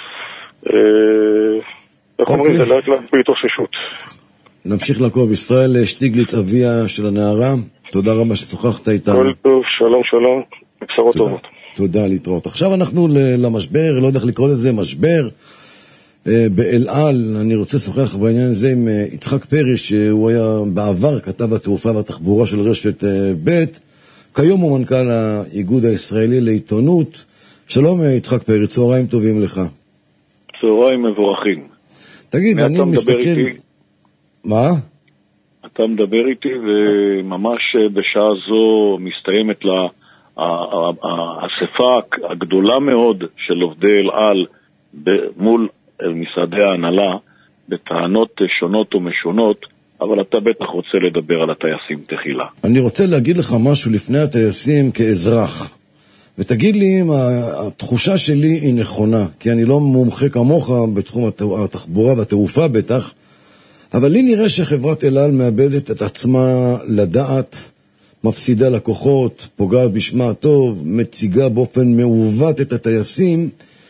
איך אומרים, זה לאט לאט בהתאוששות. נמשיך לעקוב. ישראל שטיגליץ, אביה של הנערה, תודה רבה ששוחחת איתנו. כל טוב, שלום, בשורות טובות. תודה, להתראות. עכשיו אנחנו למשבר, לא יודע איך לקרוא לזה, משבר באל על. אני רוצה לשוחח בעניין הזה עם יצחק פרי, שהוא היה בעבר כתב התעופה והתחבורה של רשת ב', כיום הוא מנכ"ל האיגוד הישראלי לעיתונות. שלום יצחק פרי, צהריים טובים לך. צהריים מבורכים. תגיד, אני מסתכל... מה? אתה מדבר איתי, וממש בשעה זו מסתיימת לה האספה הגדולה מאוד של עובדי אל על מול משרדי ההנהלה בטענות שונות ומשונות, אבל אתה בטח רוצה לדבר על הטייסים תחילה. אני רוצה להגיד לך משהו לפני הטייסים כאזרח, ותגיד לי אם התחושה שלי היא נכונה, כי אני לא מומחה כמוך בתחום התחבורה והתעופה בטח, אבל לי נראה שחברת אל על מאבדת את עצמה לדעת, מפסידה לקוחות, פוגעת בשמה הטוב, מציגה באופן מעוות את הטייסים,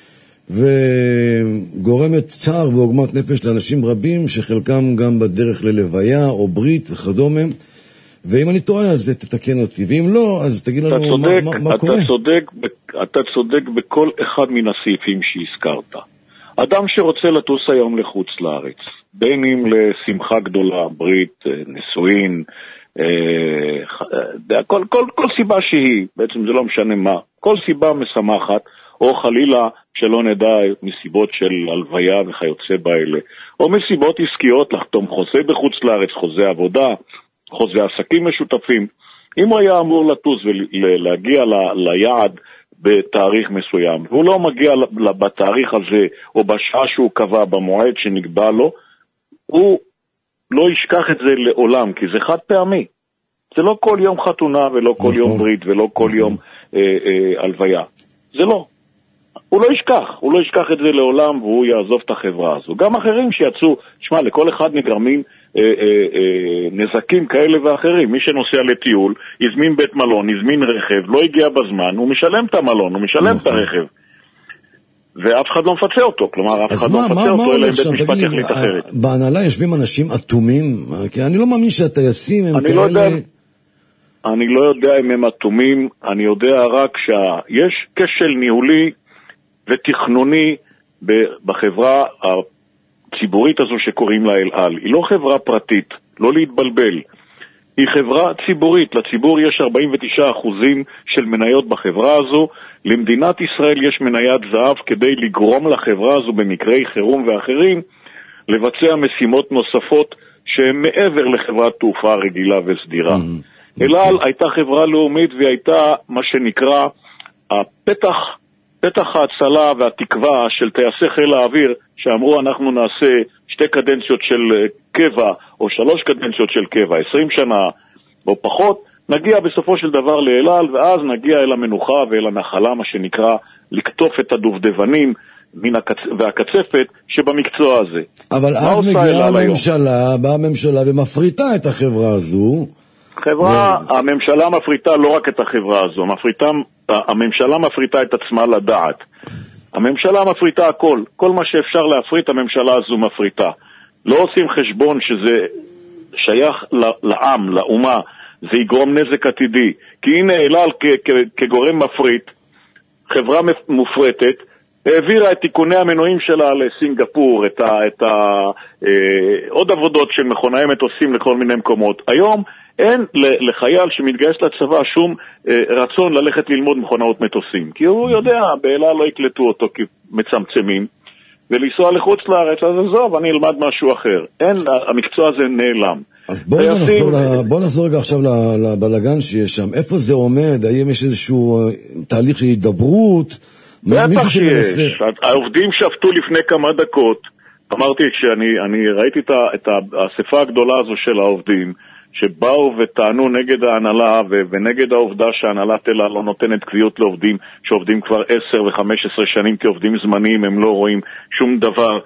וגורמת צער ועוגמת נפש לאנשים רבים, שחלקם גם בדרך ללוויה או ברית וכדומה. ואם אני טועה, אז תתקן אותי, ואם לא, אז תגיד לנו מה קורה. אתה צודק בכל אחד מן הסעיפים שהזכרת. אדם שרוצה לטוס היום לחוץ לארץ, בין אם לשמחה גדולה, ברית, נישואין, כל סיבה שהיא, בעצם זה לא משנה מה, כל סיבה משמחת, או חלילה שלא נדע מסיבות של הלוויה וכיוצא באלה, או מסיבות עסקיות, לחתום חוזה בחוץ לארץ, חוזה עבודה, חוזה עסקים משותפים. אם הוא היה אמור לטוס ולהגיע ליעד בתאריך מסוים, והוא לא מגיע בתאריך הזה, או בשעה שהוא קבע, במועד שנקבע לו, הוא לא ישכח את זה לעולם, כי זה חד פעמי. זה לא כל יום חתונה, ולא כל יום ברית, ולא כל יום הלוויה. זה לא. הוא לא ישכח את זה לעולם, והוא יעזוב את החברה הזו. גם אחרים שיצאו, שמע, לכל אחד נגרמים נזקים כאלה ואחרים. מי שנוסע לטיול, הזמין בית מלון, הזמין רכב, לא הגיע בזמן, הוא משלם את המלון, הוא משלם את הרכב. ואף אחד לא מפצה אותו, כלומר, אף אחד לא מפצה אותו, אלא אם בית משפט יחליט אחרת. בהנהלה יושבים אנשים אטומים, כי אני לא מאמין שהטייסים הם כאלה... אני לא יודע אם הם אטומים, אני יודע רק שיש כשל ניהולי ותכנוני בחברה הציבורית הזו שקוראים לה אל על. היא לא חברה פרטית, לא להתבלבל. היא חברה ציבורית, לציבור יש 49% של מניות בחברה הזו, למדינת ישראל יש מניית זהב כדי לגרום לחברה הזו במקרי חירום ואחרים לבצע משימות נוספות שהן מעבר לחברת תעופה רגילה וסדירה. אל על הייתה חברה לאומית והיא הייתה מה שנקרא פתח ההצלה והתקווה של טייסי חיל האוויר שאמרו אנחנו נעשה 2 קדנציות של קבע או 3 קדנציות של קבע, 20 שנה או פחות, נגיע בסופו של דבר לאל על ואז נגיע אל המנוחה ואל הנחלה, מה שנקרא לקטוף את הדובדבנים והקצפת שבמקצוע הזה. אבל אז מגיעה הממשלה ומפריטה את החברה הזו. הממשלה מפריטה לא רק את החברה הזו, הממשלה מפריטה את עצמה לדעת. הממשלה מפריטה הכל, כל מה שאפשר להפריט הממשלה הזו מפריטה. לא עושים חשבון שזה שייך לעם, לאומה, זה יגרום נזק עתידי. כי הנה אל על כגורם מפריט, חברה מופרטת, העבירה את תיקוני המנועים שלה לסינגפור, עוד עבודות שמכונאי מטוסים לכל מיני מקומות. היום אין לחייל שמתגייס לצבא שום רצון ללכת ללמוד מכונאות מטוסים, כי הוא יודע, באל על לא יקלטו אותו כי מצמצמים, ולנסוע לחוץ לארץ, אז עזוב, אני אלמד משהו אחר. אין, המקצוע הזה נעלם. אז בואו נחזור רגע עכשיו לבלגן שיש שם. איפה זה עומד? האם יש איזשהו תהליך של הידברות? בטח שיש. העובדים שפטו לפני כמה דקות. אמרתי שאני ראיתי את האספה הגדולה הזו של העובדים, שבאו וטענו נגד ההנהלה ונגד העובדה שההנהלת אל על לא נותנת קביעות לעובדים שעובדים כבר 10 ו-15 שנים כעובדים זמניים, הם לא רואים שום דבר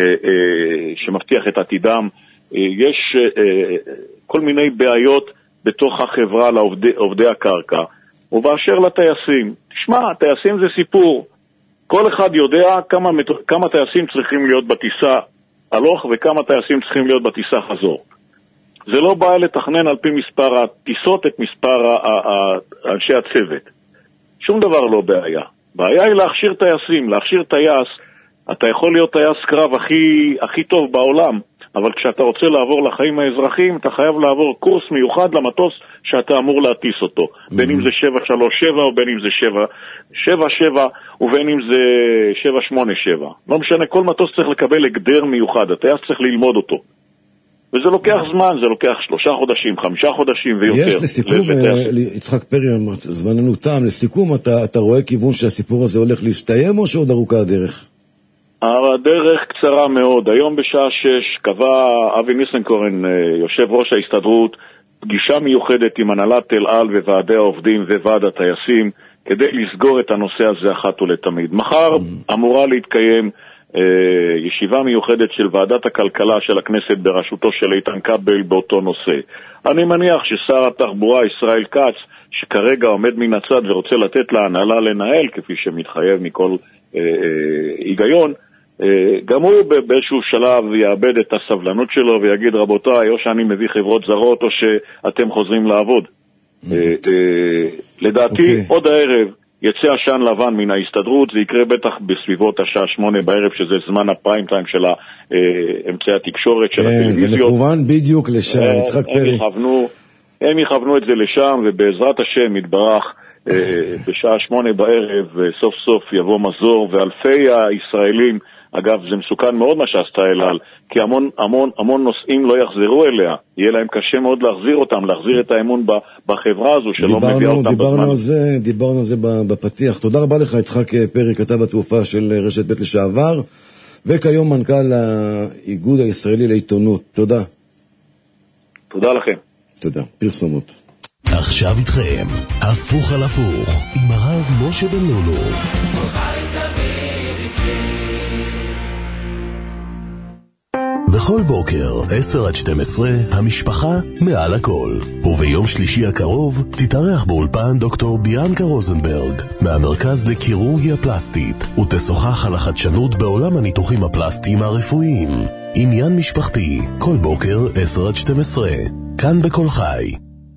שמבטיח את עתידם. יש כל מיני בעיות בתוך החברה לעובדי הקרקע. ובאשר לטייסים, תשמע, טייסים זה סיפור. כל אחד יודע כמה טייסים צריכים להיות בטיסה הלוך וכמה טייסים צריכים להיות בטיסה חזור. זה לא בא לתכנן על פי מספר הטיסות את מספר אנשי הצוות. שום דבר לא בעיה. בעיה היא להכשיר טייסים. להכשיר טייס, אתה יכול להיות טייס קרב הכי טוב בעולם, אבל כשאתה רוצה לעבור לחיים האזרחיים, אתה חייב לעבור קורס מיוחד למטוס שאתה אמור להטיס אותו. בין אם זה 737 או בין אם זה 777 ובין אם זה 787. לא משנה, כל מטוס צריך לקבל הגדר מיוחד. הטייס צריך ללמוד אותו. וזה לוקח זמן, זה לוקח 3 חודשים, 5 חודשים ויותר. יש לסיכום, יצחק פרי, זמננו תם, לסיכום, אתה רואה כיוון שהסיפור הזה הולך להסתיים או שעוד ארוכה הדרך? הדרך קצרה מאוד. היום בשעה 6 קבע אבי ניסנקורן, יושב ראש ההסתדרות, פגישה מיוחדת עם הנהלת אל על וועדי העובדים וועד הטייסים, כדי לסגור את הנושא הזה אחת ולתמיד. מחר אמורה להתקיים ישיבה מיוחדת של ועדת הכלכלה של הכנסת בראשותו של איתן כבל באותו נושא. אני מניח ששר התחבורה ישראל כץ, שכרגע עומד מן הצד ורוצה לתת להנהלה לנהל כפי שמתחייב מכל היגיון, גם הוא באיזשהו שלב יאבד את הסבלנות שלו ויגיד רבותיי, או שאני מביא חברות זרות או שאתם חוזרים לעבוד. לדעתי עוד הערב יצא עשן לבן מן ההסתדרות, זה יקרה בטח בסביבות השעה 8 בערב, שזה זמן הפריים טיים של אמצעי התקשורת של הטלוויזיות. זה מכוון בדיוק לשם, יצחק פרי. הם יכוונו את זה לשם, ובעזרת השם יתברך בשעה 8 בערב סוף סוף יבוא מזור, ואלפי הישראלים, אגב זה מסוכן מאוד מה שעשתה אל על, כי המון נושאים לא יחזרו אליה, יהיה להם קשה מאוד להחזיר אותם, להחזיר את האמון בחברה הזו שלא מביאה אותם בזמן. דיברנו על זה בפתיח. תודה רבה לך יצחק פרי, כתב התעופה של רשת ב' לשעבר, וכיום מנכ"ל האיגוד הישראלי לעיתונות. תודה. תודה לכם. תודה. פרסומות. עכשיו איתכם, הפוך על הפוך, עם הרב משה בן לולו. בכל בוקר, 10-12, המשפחה מעל הכל. וביום שלישי הקרוב, תתארח באולפן דוקטור ביאנקה רוזנברג, מהמרכז לקירורגיה פלסטית, ותשוחח על החדשנות בעולם הניתוחים הפלסטיים הרפואיים. עניין משפחתי, כל בוקר, 10-12, כאן בכל חי.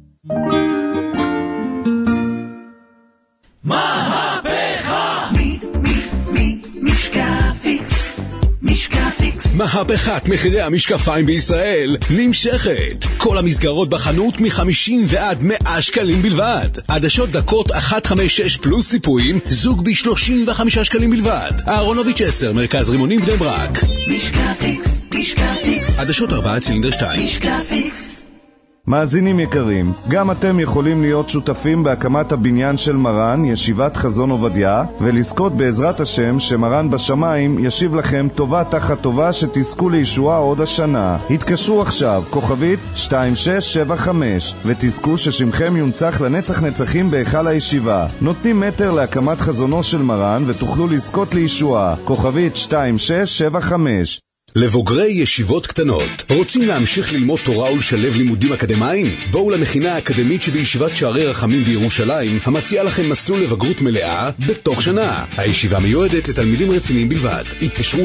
מהפכת מחירי המשקפיים בישראל נמשכת. כל המסגרות בחנות מ-50 ועד 100 שקלים בלבד. עדשות דקות 156 פלוס ציפויים, זוג ב-35 שקלים בלבד. אהרונוביץ' 10, מרכז רימונים בני ברק. משקפיקס, משקפיקס. עדשות 4 צילינדר 2. משקפיקס. מאזינים יקרים, גם אתם יכולים להיות שותפים בהקמת הבניין של מרן, ישיבת חזון עובדיה, ולזכות בעזרת השם שמרן בשמיים ישיב לכם טובה תחת טובה שתזכו לישועה עוד השנה. התקשרו עכשיו, כוכבית 2675, ותזכו ששמכם יונצח לנצח נצחים בהיכל הישיבה. נותנים מטר להקמת חזונו של מרן ותוכלו לזכות לישועה. כוכבית 2675. לבוגרי ישיבות קטנות, רוצים להמשיך ללמוד תורה ולשלב לימודים אקדמיים? בואו למכינה האקדמית שבישיבת שערי רחמים בירושלים, המציעה לכם מסלול לבגרות מלאה בתוך שנה. הישיבה מיועדת לתלמידים רציניים בלבד. התקשרו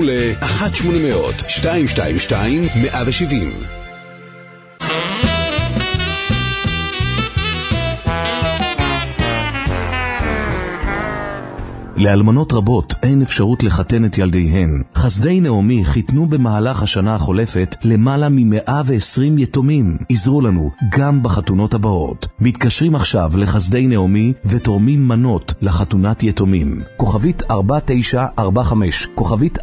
ל-1-800-222-170. לאלמנות רבות אין אפשרות לחתן את ילדיהן. חסדי נעמי חיתנו במהלך השנה החולפת למעלה מ-120 יתומים. עזרו לנו גם בחתונות הבאות. מתקשרים עכשיו לחסדי נעמי ותורמים מנות לחתונת יתומים. כוכבית 4945, כוכבית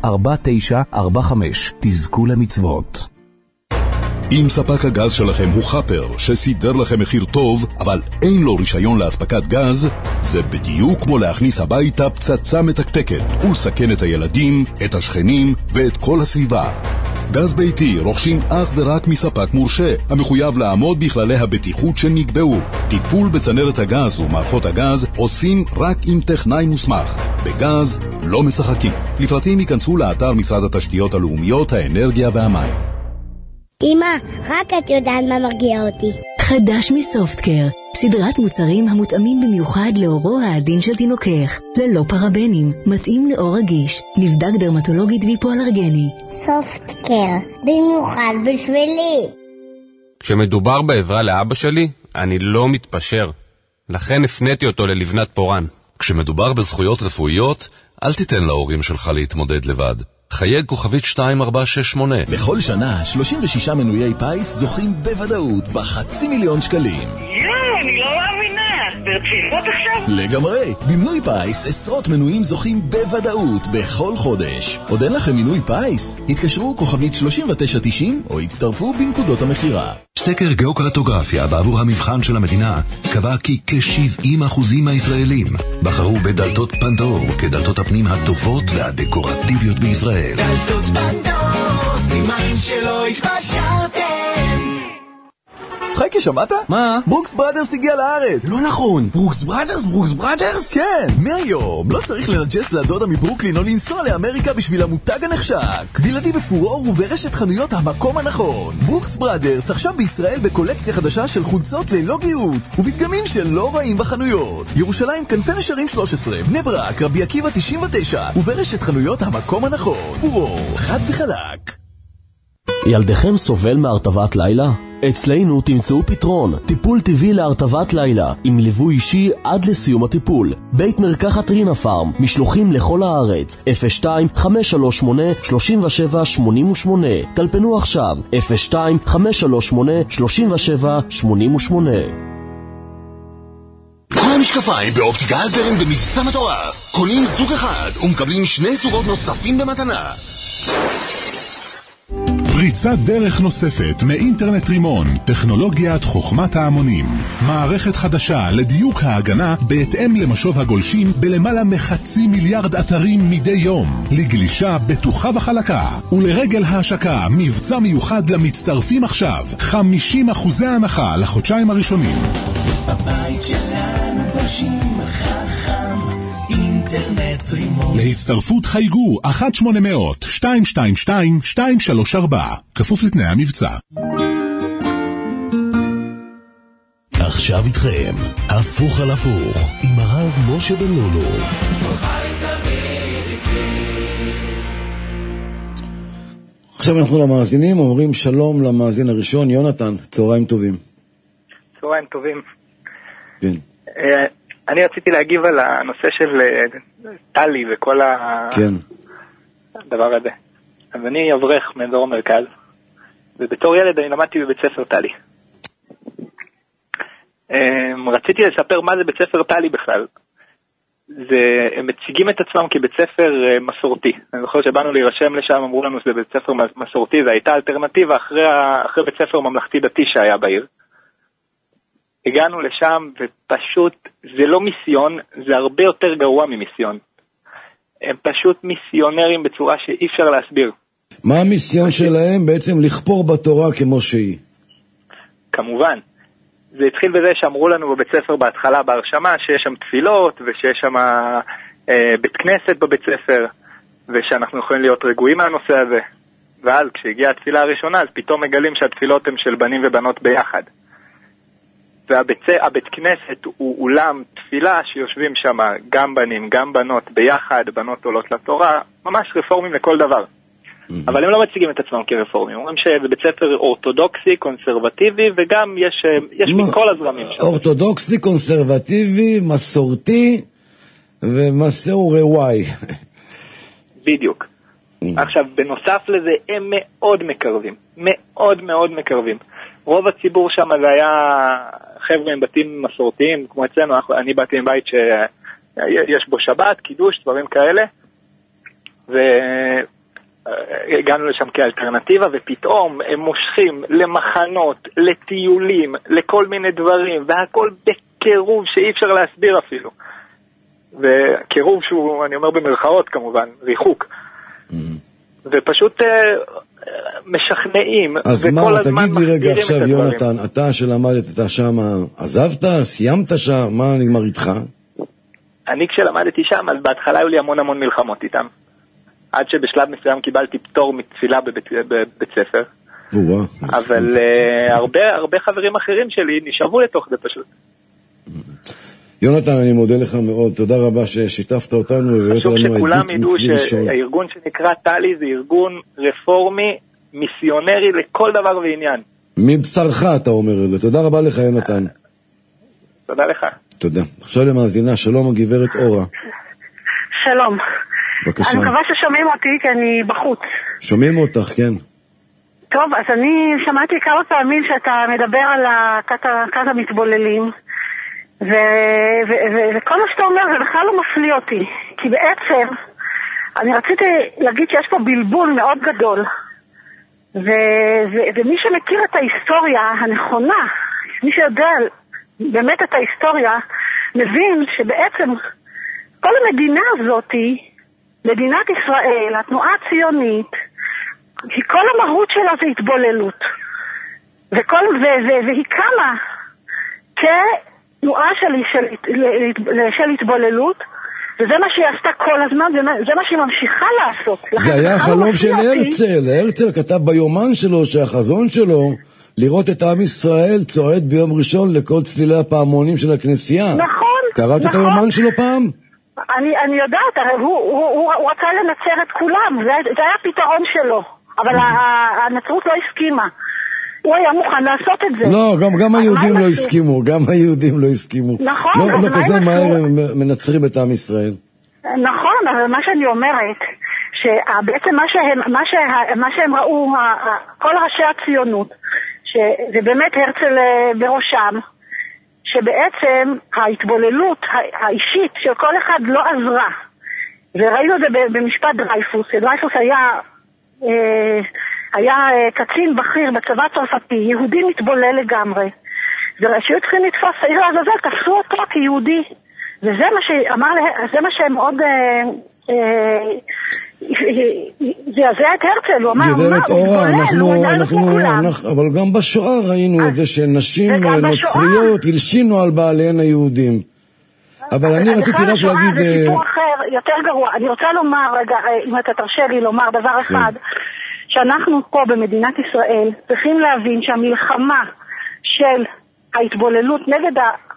4945. תזכו למצוות. אם ספק הגז שלכם הוא חפר שסידר לכם מחיר טוב, אבל אין לו רישיון להספקת גז, זה בדיוק כמו להכניס הביתה פצצה מתקתקת ולסכן את הילדים, את השכנים ואת כל הסביבה. גז ביתי רוכשים אך ורק מספק מורשה, המחויב לעמוד בכללי הבטיחות שנקבעו. טיפול בצנרת הגז ומערכות הגז עושים רק עם טכנאי מוסמך. בגז לא משחקים. לפרטים ייכנסו לאתר משרד התשתיות הלאומיות, האנרגיה והמים. אמא, רק את יודעת מה מרגיע אותי. חדש מסופטקר, סדרת מוצרים המותאמים במיוחד לאורו העדין של תינוקך, ללא פרבנים, מתאים לאור רגיש, נבדק דרמטולוגית והיפואלרגני. סופטקר, במיוחד בשבילי. כשמדובר בעזרה לאבא שלי, אני לא מתפשר. לכן הפניתי אותו ללבנת פורן. כשמדובר בזכויות רפואיות, אל תיתן להורים שלך להתמודד לבד. חייג כוכבית 2468. בכל שנה 36 מנויי פייס זוכים בוודאות ב500,000 שקלים. אני לא מאמינה. ברצינות עכשיו? לגמרי. במנוי פייס עשרות מנויים זוכים בוודאות בכל חודש. עוד אין לכם מנוי פייס? התקשרו כוכבית 3990 או הצטרפו בנקודות המחירה. סקר גיאוקרטוגרפיה בעבור המבחן של המדינה קבע כי כ-70% מהישראלים בחרו בדלתות פנדור כדלתות הפנים הטובות והדקורטיביות בישראל. דלתות פנדור, סימן שלא התפשרתם. חייקי, שמעת? מה? ברוקס בראדרס הגיע לארץ. לא נכון. ברוקס בראדרס? ברוקס בראדרס? כן, מהיום. לא צריך לנג'ס לדודה מברוקלין או לנסוע לאמריקה בשביל המותג הנחשק. בלעדי בפורור וברשת חנויות המקום הנכון. ברוקס בראדרס עכשיו בישראל בקולקציה חדשה של חולצות ללא גיוץ ובדגמים שלא רעים בחנויות. ירושלים כנפי נשרים 13, בני ברק, רבי עקיבא 99 וברשת חנויות המקום הנכון. פורור, חד וחלק. ילדיכם סובל מהרטבת לילה? אצלנו תמצאו פתרון, טיפול טבעי להרטבת לילה, עם ליווי אישי עד לסיום הטיפול. בית מרקחת רינה פארם, משלוחים לכל הארץ, 02-538-3788. טלפנו עכשיו, 02-538-3788. כל המשקפיים באופטיקה הלפרין במבצע מטורף. קונים זוג אחד ומקבלים 2 זוגות נוספים במתנה. פריצת דרך נוספת מאינטרנט רימון, טכנולוגיית חוכמת ההמונים. מערכת חדשה לדיוק ההגנה בהתאם למשוב הגולשים בלמעלה מ500 מיליארד אתרים מדי יום. לגלישה בטוחה וחלקה. ולרגל ההשקה, מבצע מיוחד למצטרפים עכשיו. 50% הנחה לחודשיים הראשונים. בבית שלנו גולשים חכם, אינטרנט רימון. להצטרפות חייגו 1-800-222-170. כפוף לתנאי המבצע. עכשיו איתכם, הפוך על הפוך, עם הרב משה בן לולו. עכשיו אנחנו למאזינים, אומרים שלום למאזין הראשון, יונתן, צהריים טובים. צהריים טובים. כן. אני רציתי להגיב על הנושא של טלי וכל הדבר הזה. אז אני אברך מאזור המרכז, ובתור ילד אני למדתי בבית ספר טלי. רציתי לספר מה זה בית ספר טלי בכלל. הם מציגים את עצמם כבית ספר מסורתי. אני זוכר שבאנו להירשם לשם, אמרו לנו שזה בית ספר מסורתי, זה הייתה אלטרנטיבה אחרי בית ספר ממלכתי דתי שהיה בעיר. הגענו לשם ופשוט זה לא מיסיון, זה הרבה יותר גרוע ממיסיון. הם פשוט מיסיונרים בצורה שאי אפשר להסביר. מה המיסיון שלהם? בעצם לכפור בתורה כמו שהיא. כמובן. זה התחיל בזה שאמרו לנו בבית ספר בהתחלה בהרשמה שיש שם תפילות ושיש שם בית כנסת בבית ספר ושאנחנו יכולים להיות רגועים מהנושא הזה. ואז כשהגיעה התפילה הראשונה אז פתאום מגלים שהתפילות הן של בנים ובנות ביחד. והבית כנסת הוא אולם תפילה שיושבים שם גם בנים, גם בנות ביחד, בנות עולות לתורה, ממש רפורמים לכל דבר. אבל הם לא מציגים את עצמם כרפורמים, אומרים שזה בית ספר אורתודוקסי, קונסרבטיבי, וגם יש מכל הזרמים שם. אורתודוקסי, קונסרבטיבי, מסורתי, ומסור רוואי. בדיוק. עכשיו, בנוסף לזה, הם מאוד מקרבים, מאוד מאוד מקרבים. רוב הציבור שם זה היה חבר'ה עם בתים מסורתיים, כמו אצלנו, אני באתי עם בית שיש בו שבת, קידוש, דברים כאלה, והגענו לשם כאלטרנטיבה, ופתאום הם מושכים למחנות, לטיולים, לכל מיני דברים, והכל בקירוב שאי אפשר להסביר אפילו. וקירוב שהוא, אני אומר במרכאות כמובן, ריחוק. ופשוט משכנעים, אז מה, תגיד לי רגע עכשיו, יונתן, אתה שלמדת, אתה שם, עזבת, סיימת שם, מה נגמר איתך? אני כשלמדתי שם, אז בהתחלה היו לי המון מלחמות איתם. עד שבשלב מסוים קיבלתי פטור מתפילה בבית ספר. אבל הרבה חברים אחרים שלי נשאבו לתוך זה פשוט. יונתן, אני מודה לך מאוד, תודה רבה ששיתפת אותנו. חשוב שכולם ידעו שהארגון שנקרא טלי זה ארגון רפורמי, מיסיונרי לכל דבר ועניין. מבשרך אתה אומר את זה, תודה רבה לך יונתן. תודה לך. תודה. עכשיו למאזינה, שלום הגברת אורה. שלום. בבקשה. אני מקווה ששומעים אותי כי אני בחוץ. שומעים אותך, כן. טוב, אז אני שמעתי כמה פעמים שאתה מדבר על כת המתבוללים, וכל מה שאתה אומר זה בכלל לא מפליא אותי, כי בעצם אני רציתי להגיד שיש פה בלבול מאוד גדול, ומי שמכיר את ההיסטוריה הנכונה, מי שיודע באמת את ההיסטוריה, מבין שבעצם כל המדינה הזאת, מדינת ישראל, התנועה הציונית, כל המהות שלה זה התבוללות, והיא קמה כתנועה של התבוללות, וזה מה שהיא עשתה כל הזמן, זה מה שהיא ממשיכה לעשות. זה היה החלום של הרצל. הרצל כתב ביומן שלו שהחזון שלו לראות את עם ישראל צועד ביום ראשון לכל צלילי הפעמונים של הכנסייה. נכון. קראת את היומן שלו פעם? אני יודעת, הוא רצה לנצר את כולם, זה היה פתרון שלו, אבל הנצרות לא הסכימה. הוא היה מוכן לעשות את זה. לא, גם היהודים לא הסכימו, גם היהודים לא הסכימו. נכון. לא כזה מהר מנצרים את עם ישראל. נכון, אבל מה שאני אומרת, שבעצם מה שהם ראו, כל ראשי הציונות, שזה באמת הרצל בראשם, שבעצם ההתבוללות האישית של כל אחד לא עזרה. וראינו את זה במשפט דרייפוס. דרייפוס היה קצין בכיר בצבא הצרפתי, יהודי מתבולל לגמרי. והיו צריכים לתפוס העיר לעזאזל, תפסו אותו כיהודי. וזה מה שאמר, זה מה שהם מאוד זעזע את הרצל. הוא אמר, גברת אורה, אבל גם בשואה ראינו את זה שנשים נוצריות הלשינו על בעליהן היהודים. אבל אני רציתי רק להגיד... יותר גרוע. אני רוצה לומר, רגע, אם אתה תרשה לי לומר דבר אחד, שאנחנו פה במדינת ישראל צריכים להבין שהמלחמה של ההתבוללות נגד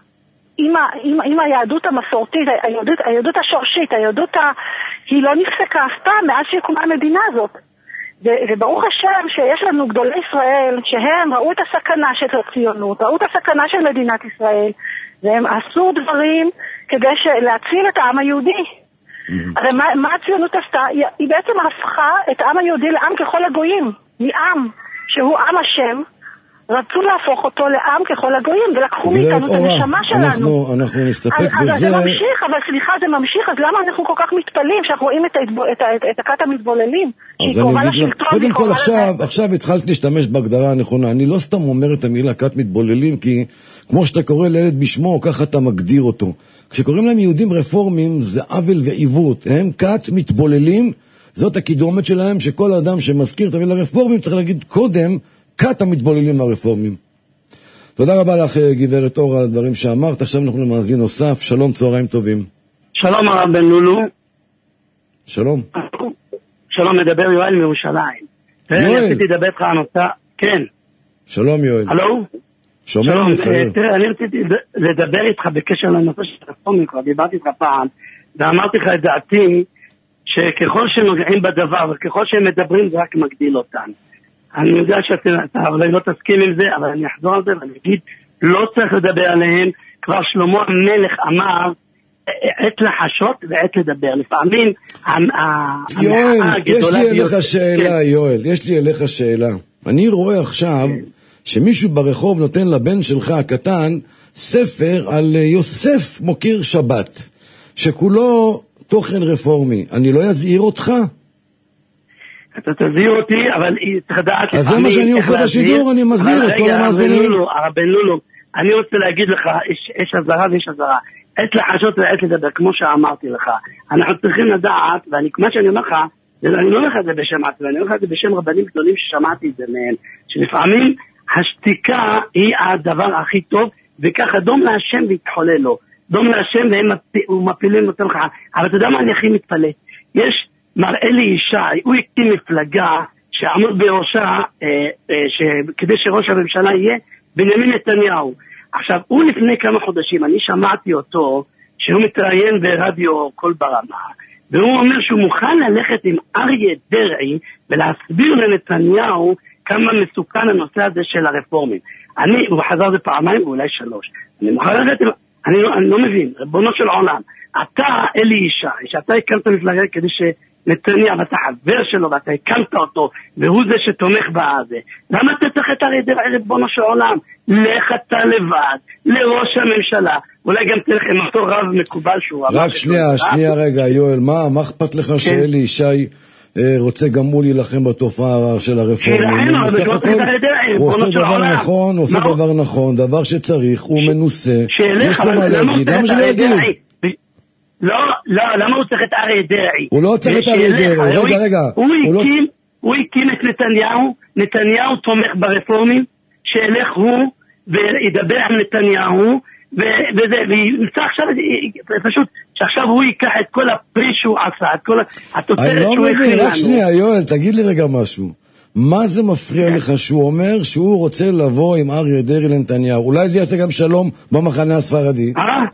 עם היהדות המסורתית, היהדות השורשית, היא לא נפסקה אף פעם מאז שהוקמה המדינה הזאת. וברוך השם שיש לנו גדולי ישראל שהם ראו את הסכנה של הציונות, ראו את הסכנה של מדינת ישראל, והם עשו דברים כדי להציל את העם היהודי. הרי מה הציונות עשתה? היא בעצם הפכה את העם היהודי לעם ככל הגויים, מעם שהוא עם השם, רצו להפוך אותו לעם ככל הגויים, ולקחו מאיתנו את הנשמה שלנו. אנחנו נסתפק בזה. זה ממשיך, אבל סליחה, זה ממשיך, אז למה אנחנו כל כך מתפלאים שאנחנו רואים את הכת המתבוללים? אז אני אגיד לך, קודם כל עכשיו התחלת להשתמש בהגדרה הנכונה. אני לא סתם אומר את המילה כת מתבוללים, כי כמו שאתה קורא לילד בשמו, ככה אתה מגדיר אותו. כשקוראים להם יהודים רפורמים, זה עוול ועיוות. הם כת מתבוללים, זאת הקידומת שלהם, שכל אדם שמזכיר את המילה רפורמים צריך להגיד קודם, כת המתבוללים הרפורמים. תודה רבה לך גברת אורה על הדברים שאמרת. עכשיו אנחנו למאזין נוסף. שלום, צהריים טובים. שלום הרב בן לולו. שלום. שלום, מדבר יואל מירושלים. יואל. אני רציתי לדבר איתך על נושא. כן. שלום יואל. הלו? שומע אותך. תראה, אני רציתי לדבר איתך בקשר לנושא של הרפורמים, כבר דיברתי איתך פעם, ואמרתי לך את דעתי, שככל שנוגעים בדבר וככל שהם מדברים זה רק מגדיל אותם. אני יודע שאתה אולי לא תסכים עם זה, אבל אני אחזור על זה ואני אגיד, לא צריך לדבר עליהם. כבר שלמה המלך אמר, עת לחשות ועת לדבר. לפעמים יואל, יש לי אליך שאלה, יואל, יש לי אליך שאלה. אני רואה עכשיו שמישהו ברחוב נותן לבן שלך הקטן ספר על יוסף מוקיר שבת, שכולו תוכן רפורמי. אני לא אזהיר אותך? אתה תזהיר אותי, אבל צריך לדעת... אז זה מה שאני עושה בשידור, אני מזהיר את כל המאזינים. הרב בן לולו, אני רוצה להגיד לך, יש הזרה ויש הזרה. עת לחשות ועת לדבר, כמו שאמרתי לך. אנחנו צריכים לדעת, ומה שאני אומר לך, אני לא אומר לך את זה בשם עצמי, אני אומר לך את זה בשם רבנים גדולים ששמעתי את זה מהם, שלפעמים השתיקה היא הדבר הכי טוב, וככה דום להשם והתחולל לו. דום להשם והם מפילים אותם לך. אבל אתה יודע מה אני הכי מתפלא? יש מר אלי ישי, הוא הקים מפלגה שעמוד בראשה כדי שראש הממשלה יהיה בנימין נתניהו. עכשיו, הוא לפני כמה חודשים, אני שמעתי אותו שהוא מתראיין ברדיו כל ברמה, והוא אומר שהוא מוכן ללכת עם אריה דרעי ולהסביר לנתניהו כמה מסוכן הנושא הזה של הרפורמים. הוא חזר זה פעמיים ואולי 3. אני מוכן ללכת עם... אני לא מבין, ריבונו של עולם, אתה אלי ישי, שאתה הקמת מפלגה כדי נתניהו, ואתה חבר שלו, ואתה הקמת אותו, והוא זה שתומך בזה. למה אתה צריך את הרי ריבונו של עולם? לך אתה לבד, לראש הממשלה, אולי גם תלך עם אותו רב מקובל שהוא... רק שנייה רגע, יואל, מה אכפת לך שאלי ישי רוצה גם הוא להילחם בתופעה של הרפורמים? הוא עושה דבר נכון, הוא עושה דבר נכון, דבר שצריך, הוא מנוסה, יש לו מה להגיד, למה שלא יגיד? לא, למה הוא צריך את אריה דרעי? הוא לא צריך את אריה דרעי, רגע. הוא הקים את נתניהו תומך ברפורמים, שילך הוא וידבר עם נתניהו, וימצא עכשיו, פשוט, שעכשיו הוא ייקח את כל הפרי שהוא עשה, את כל התוצרת שהוא הכין לנו. אני לא מבין, רק שנייה, יואל, תגיד לי רגע משהו. מה זה מפריע לך שהוא אומר שהוא רוצה לבוא עם אריה דרעי לנתניהו? אולי זה יעשה גם שלום במחנה הספרדי?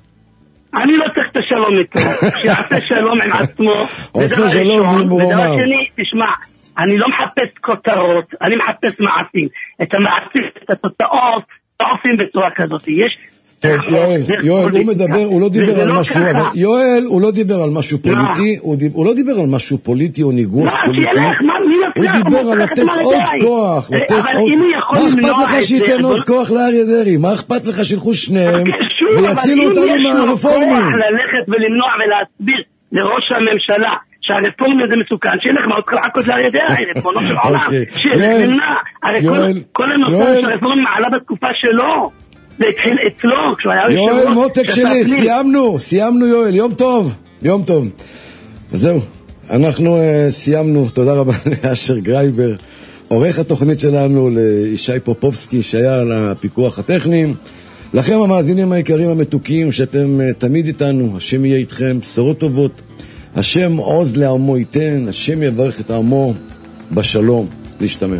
אני לא צריך את השלום איתו, שיעשה שלום עם עצמו. עושה שלום עם מורמה. ודבר שני, תשמע, אני לא מחפש כותרות, אני מחפש מעשים. את המעשים, את התוצאות, לא עושים בצורה כזאת. יש... טוב, יואל, הוא לא דיבר על משהו, יואל, הוא לא דיבר על משהו פוליטי, הוא לא דיבר על משהו פוליטי או ניגוח פוליטי, הוא דיבר על לתת עוד כוח, מה אכפת לך שייתן עוד כוח לאריה דרעי? מה אכפת לך שילכו שניהם ויצילו אותנו מהרפורמים? אבל אם יש לו כוח ללכת ולמנוע ולהסביר לראש הממשלה שהרפורמי זה מסוכן, שילך מה עוד לחכות לאריה דרעי, ריבונו של עולם, שילך נמנע, הרי כל הנושא של הרפורמי מעלה בתקופה שלו, זה התחיל אצלו, כשהוא היה ראשון. יואל, מותק שלי, סיימנו יואל, יום טוב. זהו, אנחנו סיימנו, תודה רבה לאשר גרייבר, עורך התוכנית שלנו, לישי פופובסקי שהיה על הפיקוח הטכני, לכם המאזינים העיקרים המתוקים שאתם תמיד איתנו, השם יהיה איתכם, בשורות טובות, השם עוז לעמו ייתן, השם יברך את עמו בשלום. להשתמע.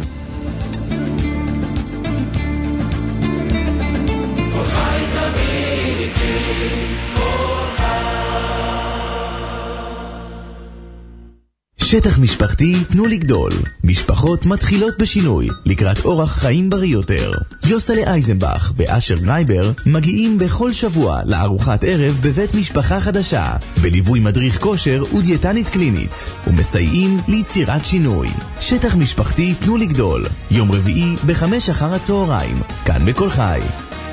שטח משפחתי תנו לגדול. משפחות מתחילות בשינוי לקראת אורח חיים בריא יותר. יוסלה אייזנבך ואשר גרייבר מגיעים בכל שבוע לארוחת ערב בבית משפחה חדשה בליווי מדריך כושר ודיאטנית קלינית ומסייעים ליצירת שינוי. שטח משפחתי תנו לגדול, יום רביעי ב5 אחר הצהריים, כאן בכל חי.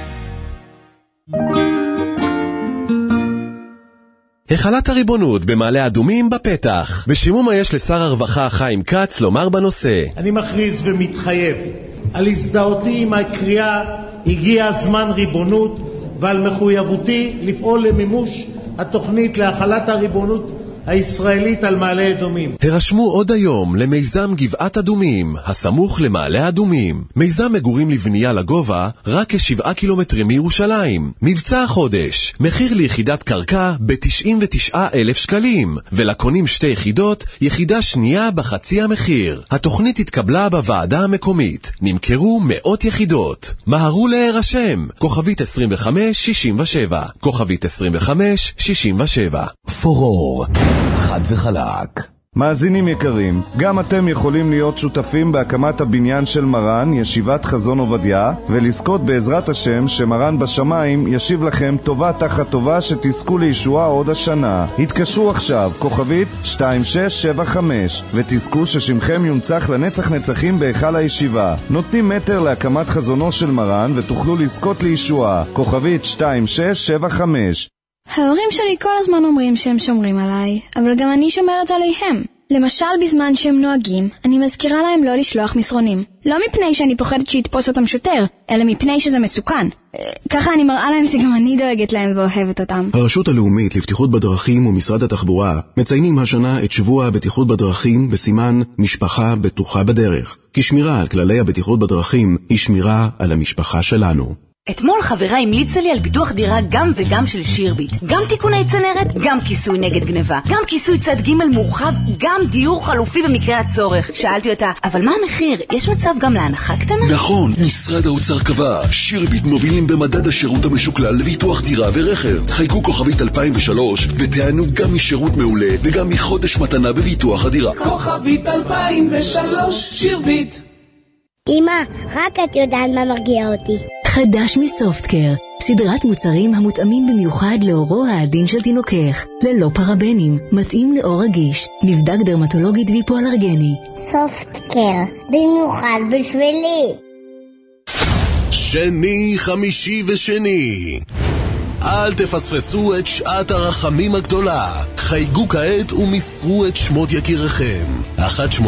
החלת הריבונות במעלה אדומים בפתח. בשימוע מה יש לשר הרווחה חיים כץ לומר בנושא? אני מכריז ומתחייב על הזדהותי עם הקריאה הגיע זמן ריבונות ועל מחויבותי לפעול למימוש התוכנית להחלת הריבונות הישראלית על מעלה אדומים. הרשמו עוד היום למיזם גבעת אדומים, הסמוך למעלה אדומים. מיזם מגורים לבנייה לגובה, רק כ7 קילומטרים מירושלים. מבצע החודש, מחיר ליחידת קרקע ב-99,000 שקלים, ולקונים 2 יחידות, יחידה שנייה בחצי המחיר. התוכנית התקבלה בוועדה המקומית. נמכרו 100 יחידות. מהרו להירשם, כוכבית 2567, כוכבית 2567. פורור חד וחלק. מאזינים יקרים, גם אתם יכולים להיות שותפים בהקמת הבניין של מרן, ישיבת חזון עובדיה, ולזכות בעזרת השם שמרן בשמיים ישיב לכם טובה תחת טובה שתזכו לישועה עוד השנה. התקשרו עכשיו, כוכבית 2675, ותזכו ששמכם יונצח לנצח נצחים בהיכל הישיבה. נותנים מטר להקמת חזונו של מרן ותוכלו לזכות לישועה. כוכבית 2675. ההורים שלי כל הזמן אומרים שהם שומרים עליי, אבל גם אני שומרת עליהם. למשל, בזמן שהם נוהגים, אני מזכירה להם לא לשלוח מסרונים. לא מפני שאני פוחדת שיתפוס אותם שוטר, אלא מפני שזה מסוכן. ככה אני מראה להם שגם אני דואגת להם ואוהבת אותם. הרשות הלאומית לבטיחות בדרכים ומשרד התחבורה מציינים השנה את שבוע הבטיחות בדרכים בסימן משפחה בטוחה בדרך. כי שמירה על כללי הבטיחות בדרכים היא שמירה על המשפחה שלנו. אתמול חברה המליצה לי על ביטוח דירה גם וגם של שירביט. גם תיקוני צנרת, גם כיסוי נגד גניבה. גם כיסוי צד ג' מורחב, גם דיור חלופי במקרה הצורך. שאלתי אותה, אבל מה המחיר? יש מצב גם להנחה קטנה? נכון, משרד האוצר קבע. שירביט מובילים במדד השירות המשוקלל לביטוח דירה ורכב. חייגו כוכבית 2003 ותענו גם משירות מעולה וגם מחודש מתנה בביטוח הדירה. כוכבית 2003, שירביט. אמא, רק את יודעת מה מרגיע אותי. חדש מסופטקר, סדרת מוצרים המותאמים במיוחד לאורו העדין של תינוקך, ללא פרבנים, מתאים לאור רגיש, נבדק דרמטולוגית והיפואלרגני. סופטקר, במיוחד בשבילי. שני, חמישי ושני. אל תפספסו את שעת הרחמים הגדולה. חייגו כעת ומסרו את שמות יקיריכם. 1-800-35-35-60.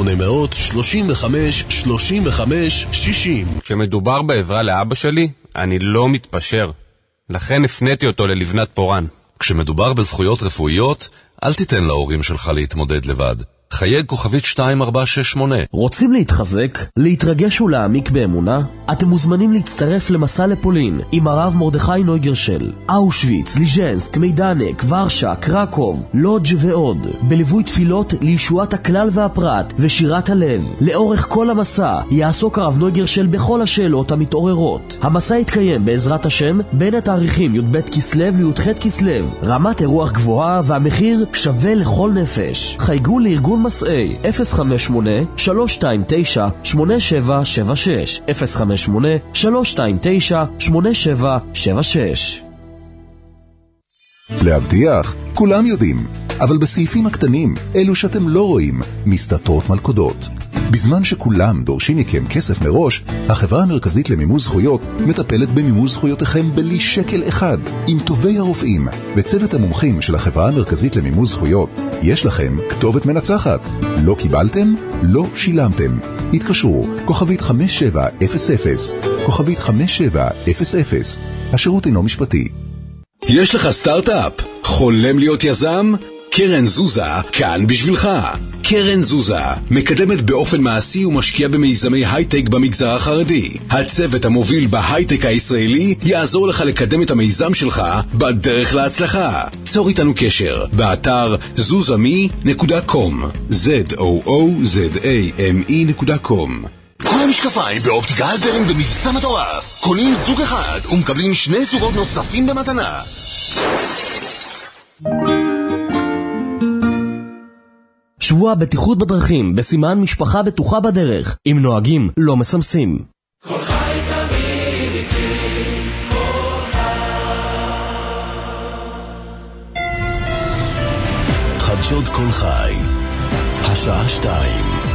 כשמדובר בעזרה לאבא שלי, אני לא מתפשר. לכן הפניתי אותו ללבנת פורן. כשמדובר בזכויות רפואיות, אל תיתן להורים שלך להתמודד לבד. חייג כוכבית 2468. רוצים להתחזק, להתרגש ולהעמיק באמונה? אתם מוזמנים להצטרף למסע לפולין עם הרב מרדכי נויגרשל. אושוויץ, ליז'נסק, מיידנק, ורשה, קרקוב, לודג' ועוד. בליווי תפילות לישועת הכלל והפרט ושירת הלב. לאורך כל המסע יעסוק הרב נויגרשל בכל השאלות המתעוררות. המסע יתקיים בעזרת השם בין התאריכים י"ב כסלו לי"ח כסלו. רמת אירוח גבוהה והמחיר שווה לכל נפש. חייגו לארגון מסעי 058-329-8776 058-329-8776. להבטיח, כולם יודעים, אבל בסעיפים הקטנים, אלו שאתם לא רואים, מסתתרות מלכודות. בזמן שכולם דורשים מכם כסף מראש, החברה המרכזית למימוש זכויות מטפלת במימוש זכויותיכם בלי שקל אחד. עם טובי הרופאים וצוות המומחים של החברה המרכזית למימוש זכויות, יש לכם כתובת מנצחת. לא קיבלתם? לא שילמתם. התקשרו, כוכבית 5700, כוכבית 5700. השירות אינו משפטי. יש לך סטארט-אפ? חולם להיות יזם? קרן זוזה כאן בשבילך. קרן זוזה מקדמת באופן מעשי ומשקיעה במיזמי הייטק במגזר החרדי. הצוות המוביל בהייטק הישראלי יעזור לך לקדם את המיזם שלך בדרך להצלחה. צור איתנו קשר באתר zuzami.com zoozame.com. כל המשקפיים באופטיקה הלפרין במבצע מטורף. קונים זוג אחד ומקבלים 2 זוגות נוספים במתנה. שבוע בטיחות בדרכים בסימן משפחה בטוחה בדרך, עם נוהגים לא מסמסים. כל חי תמיד איתי, כל חדשות כל חי, השעה 2.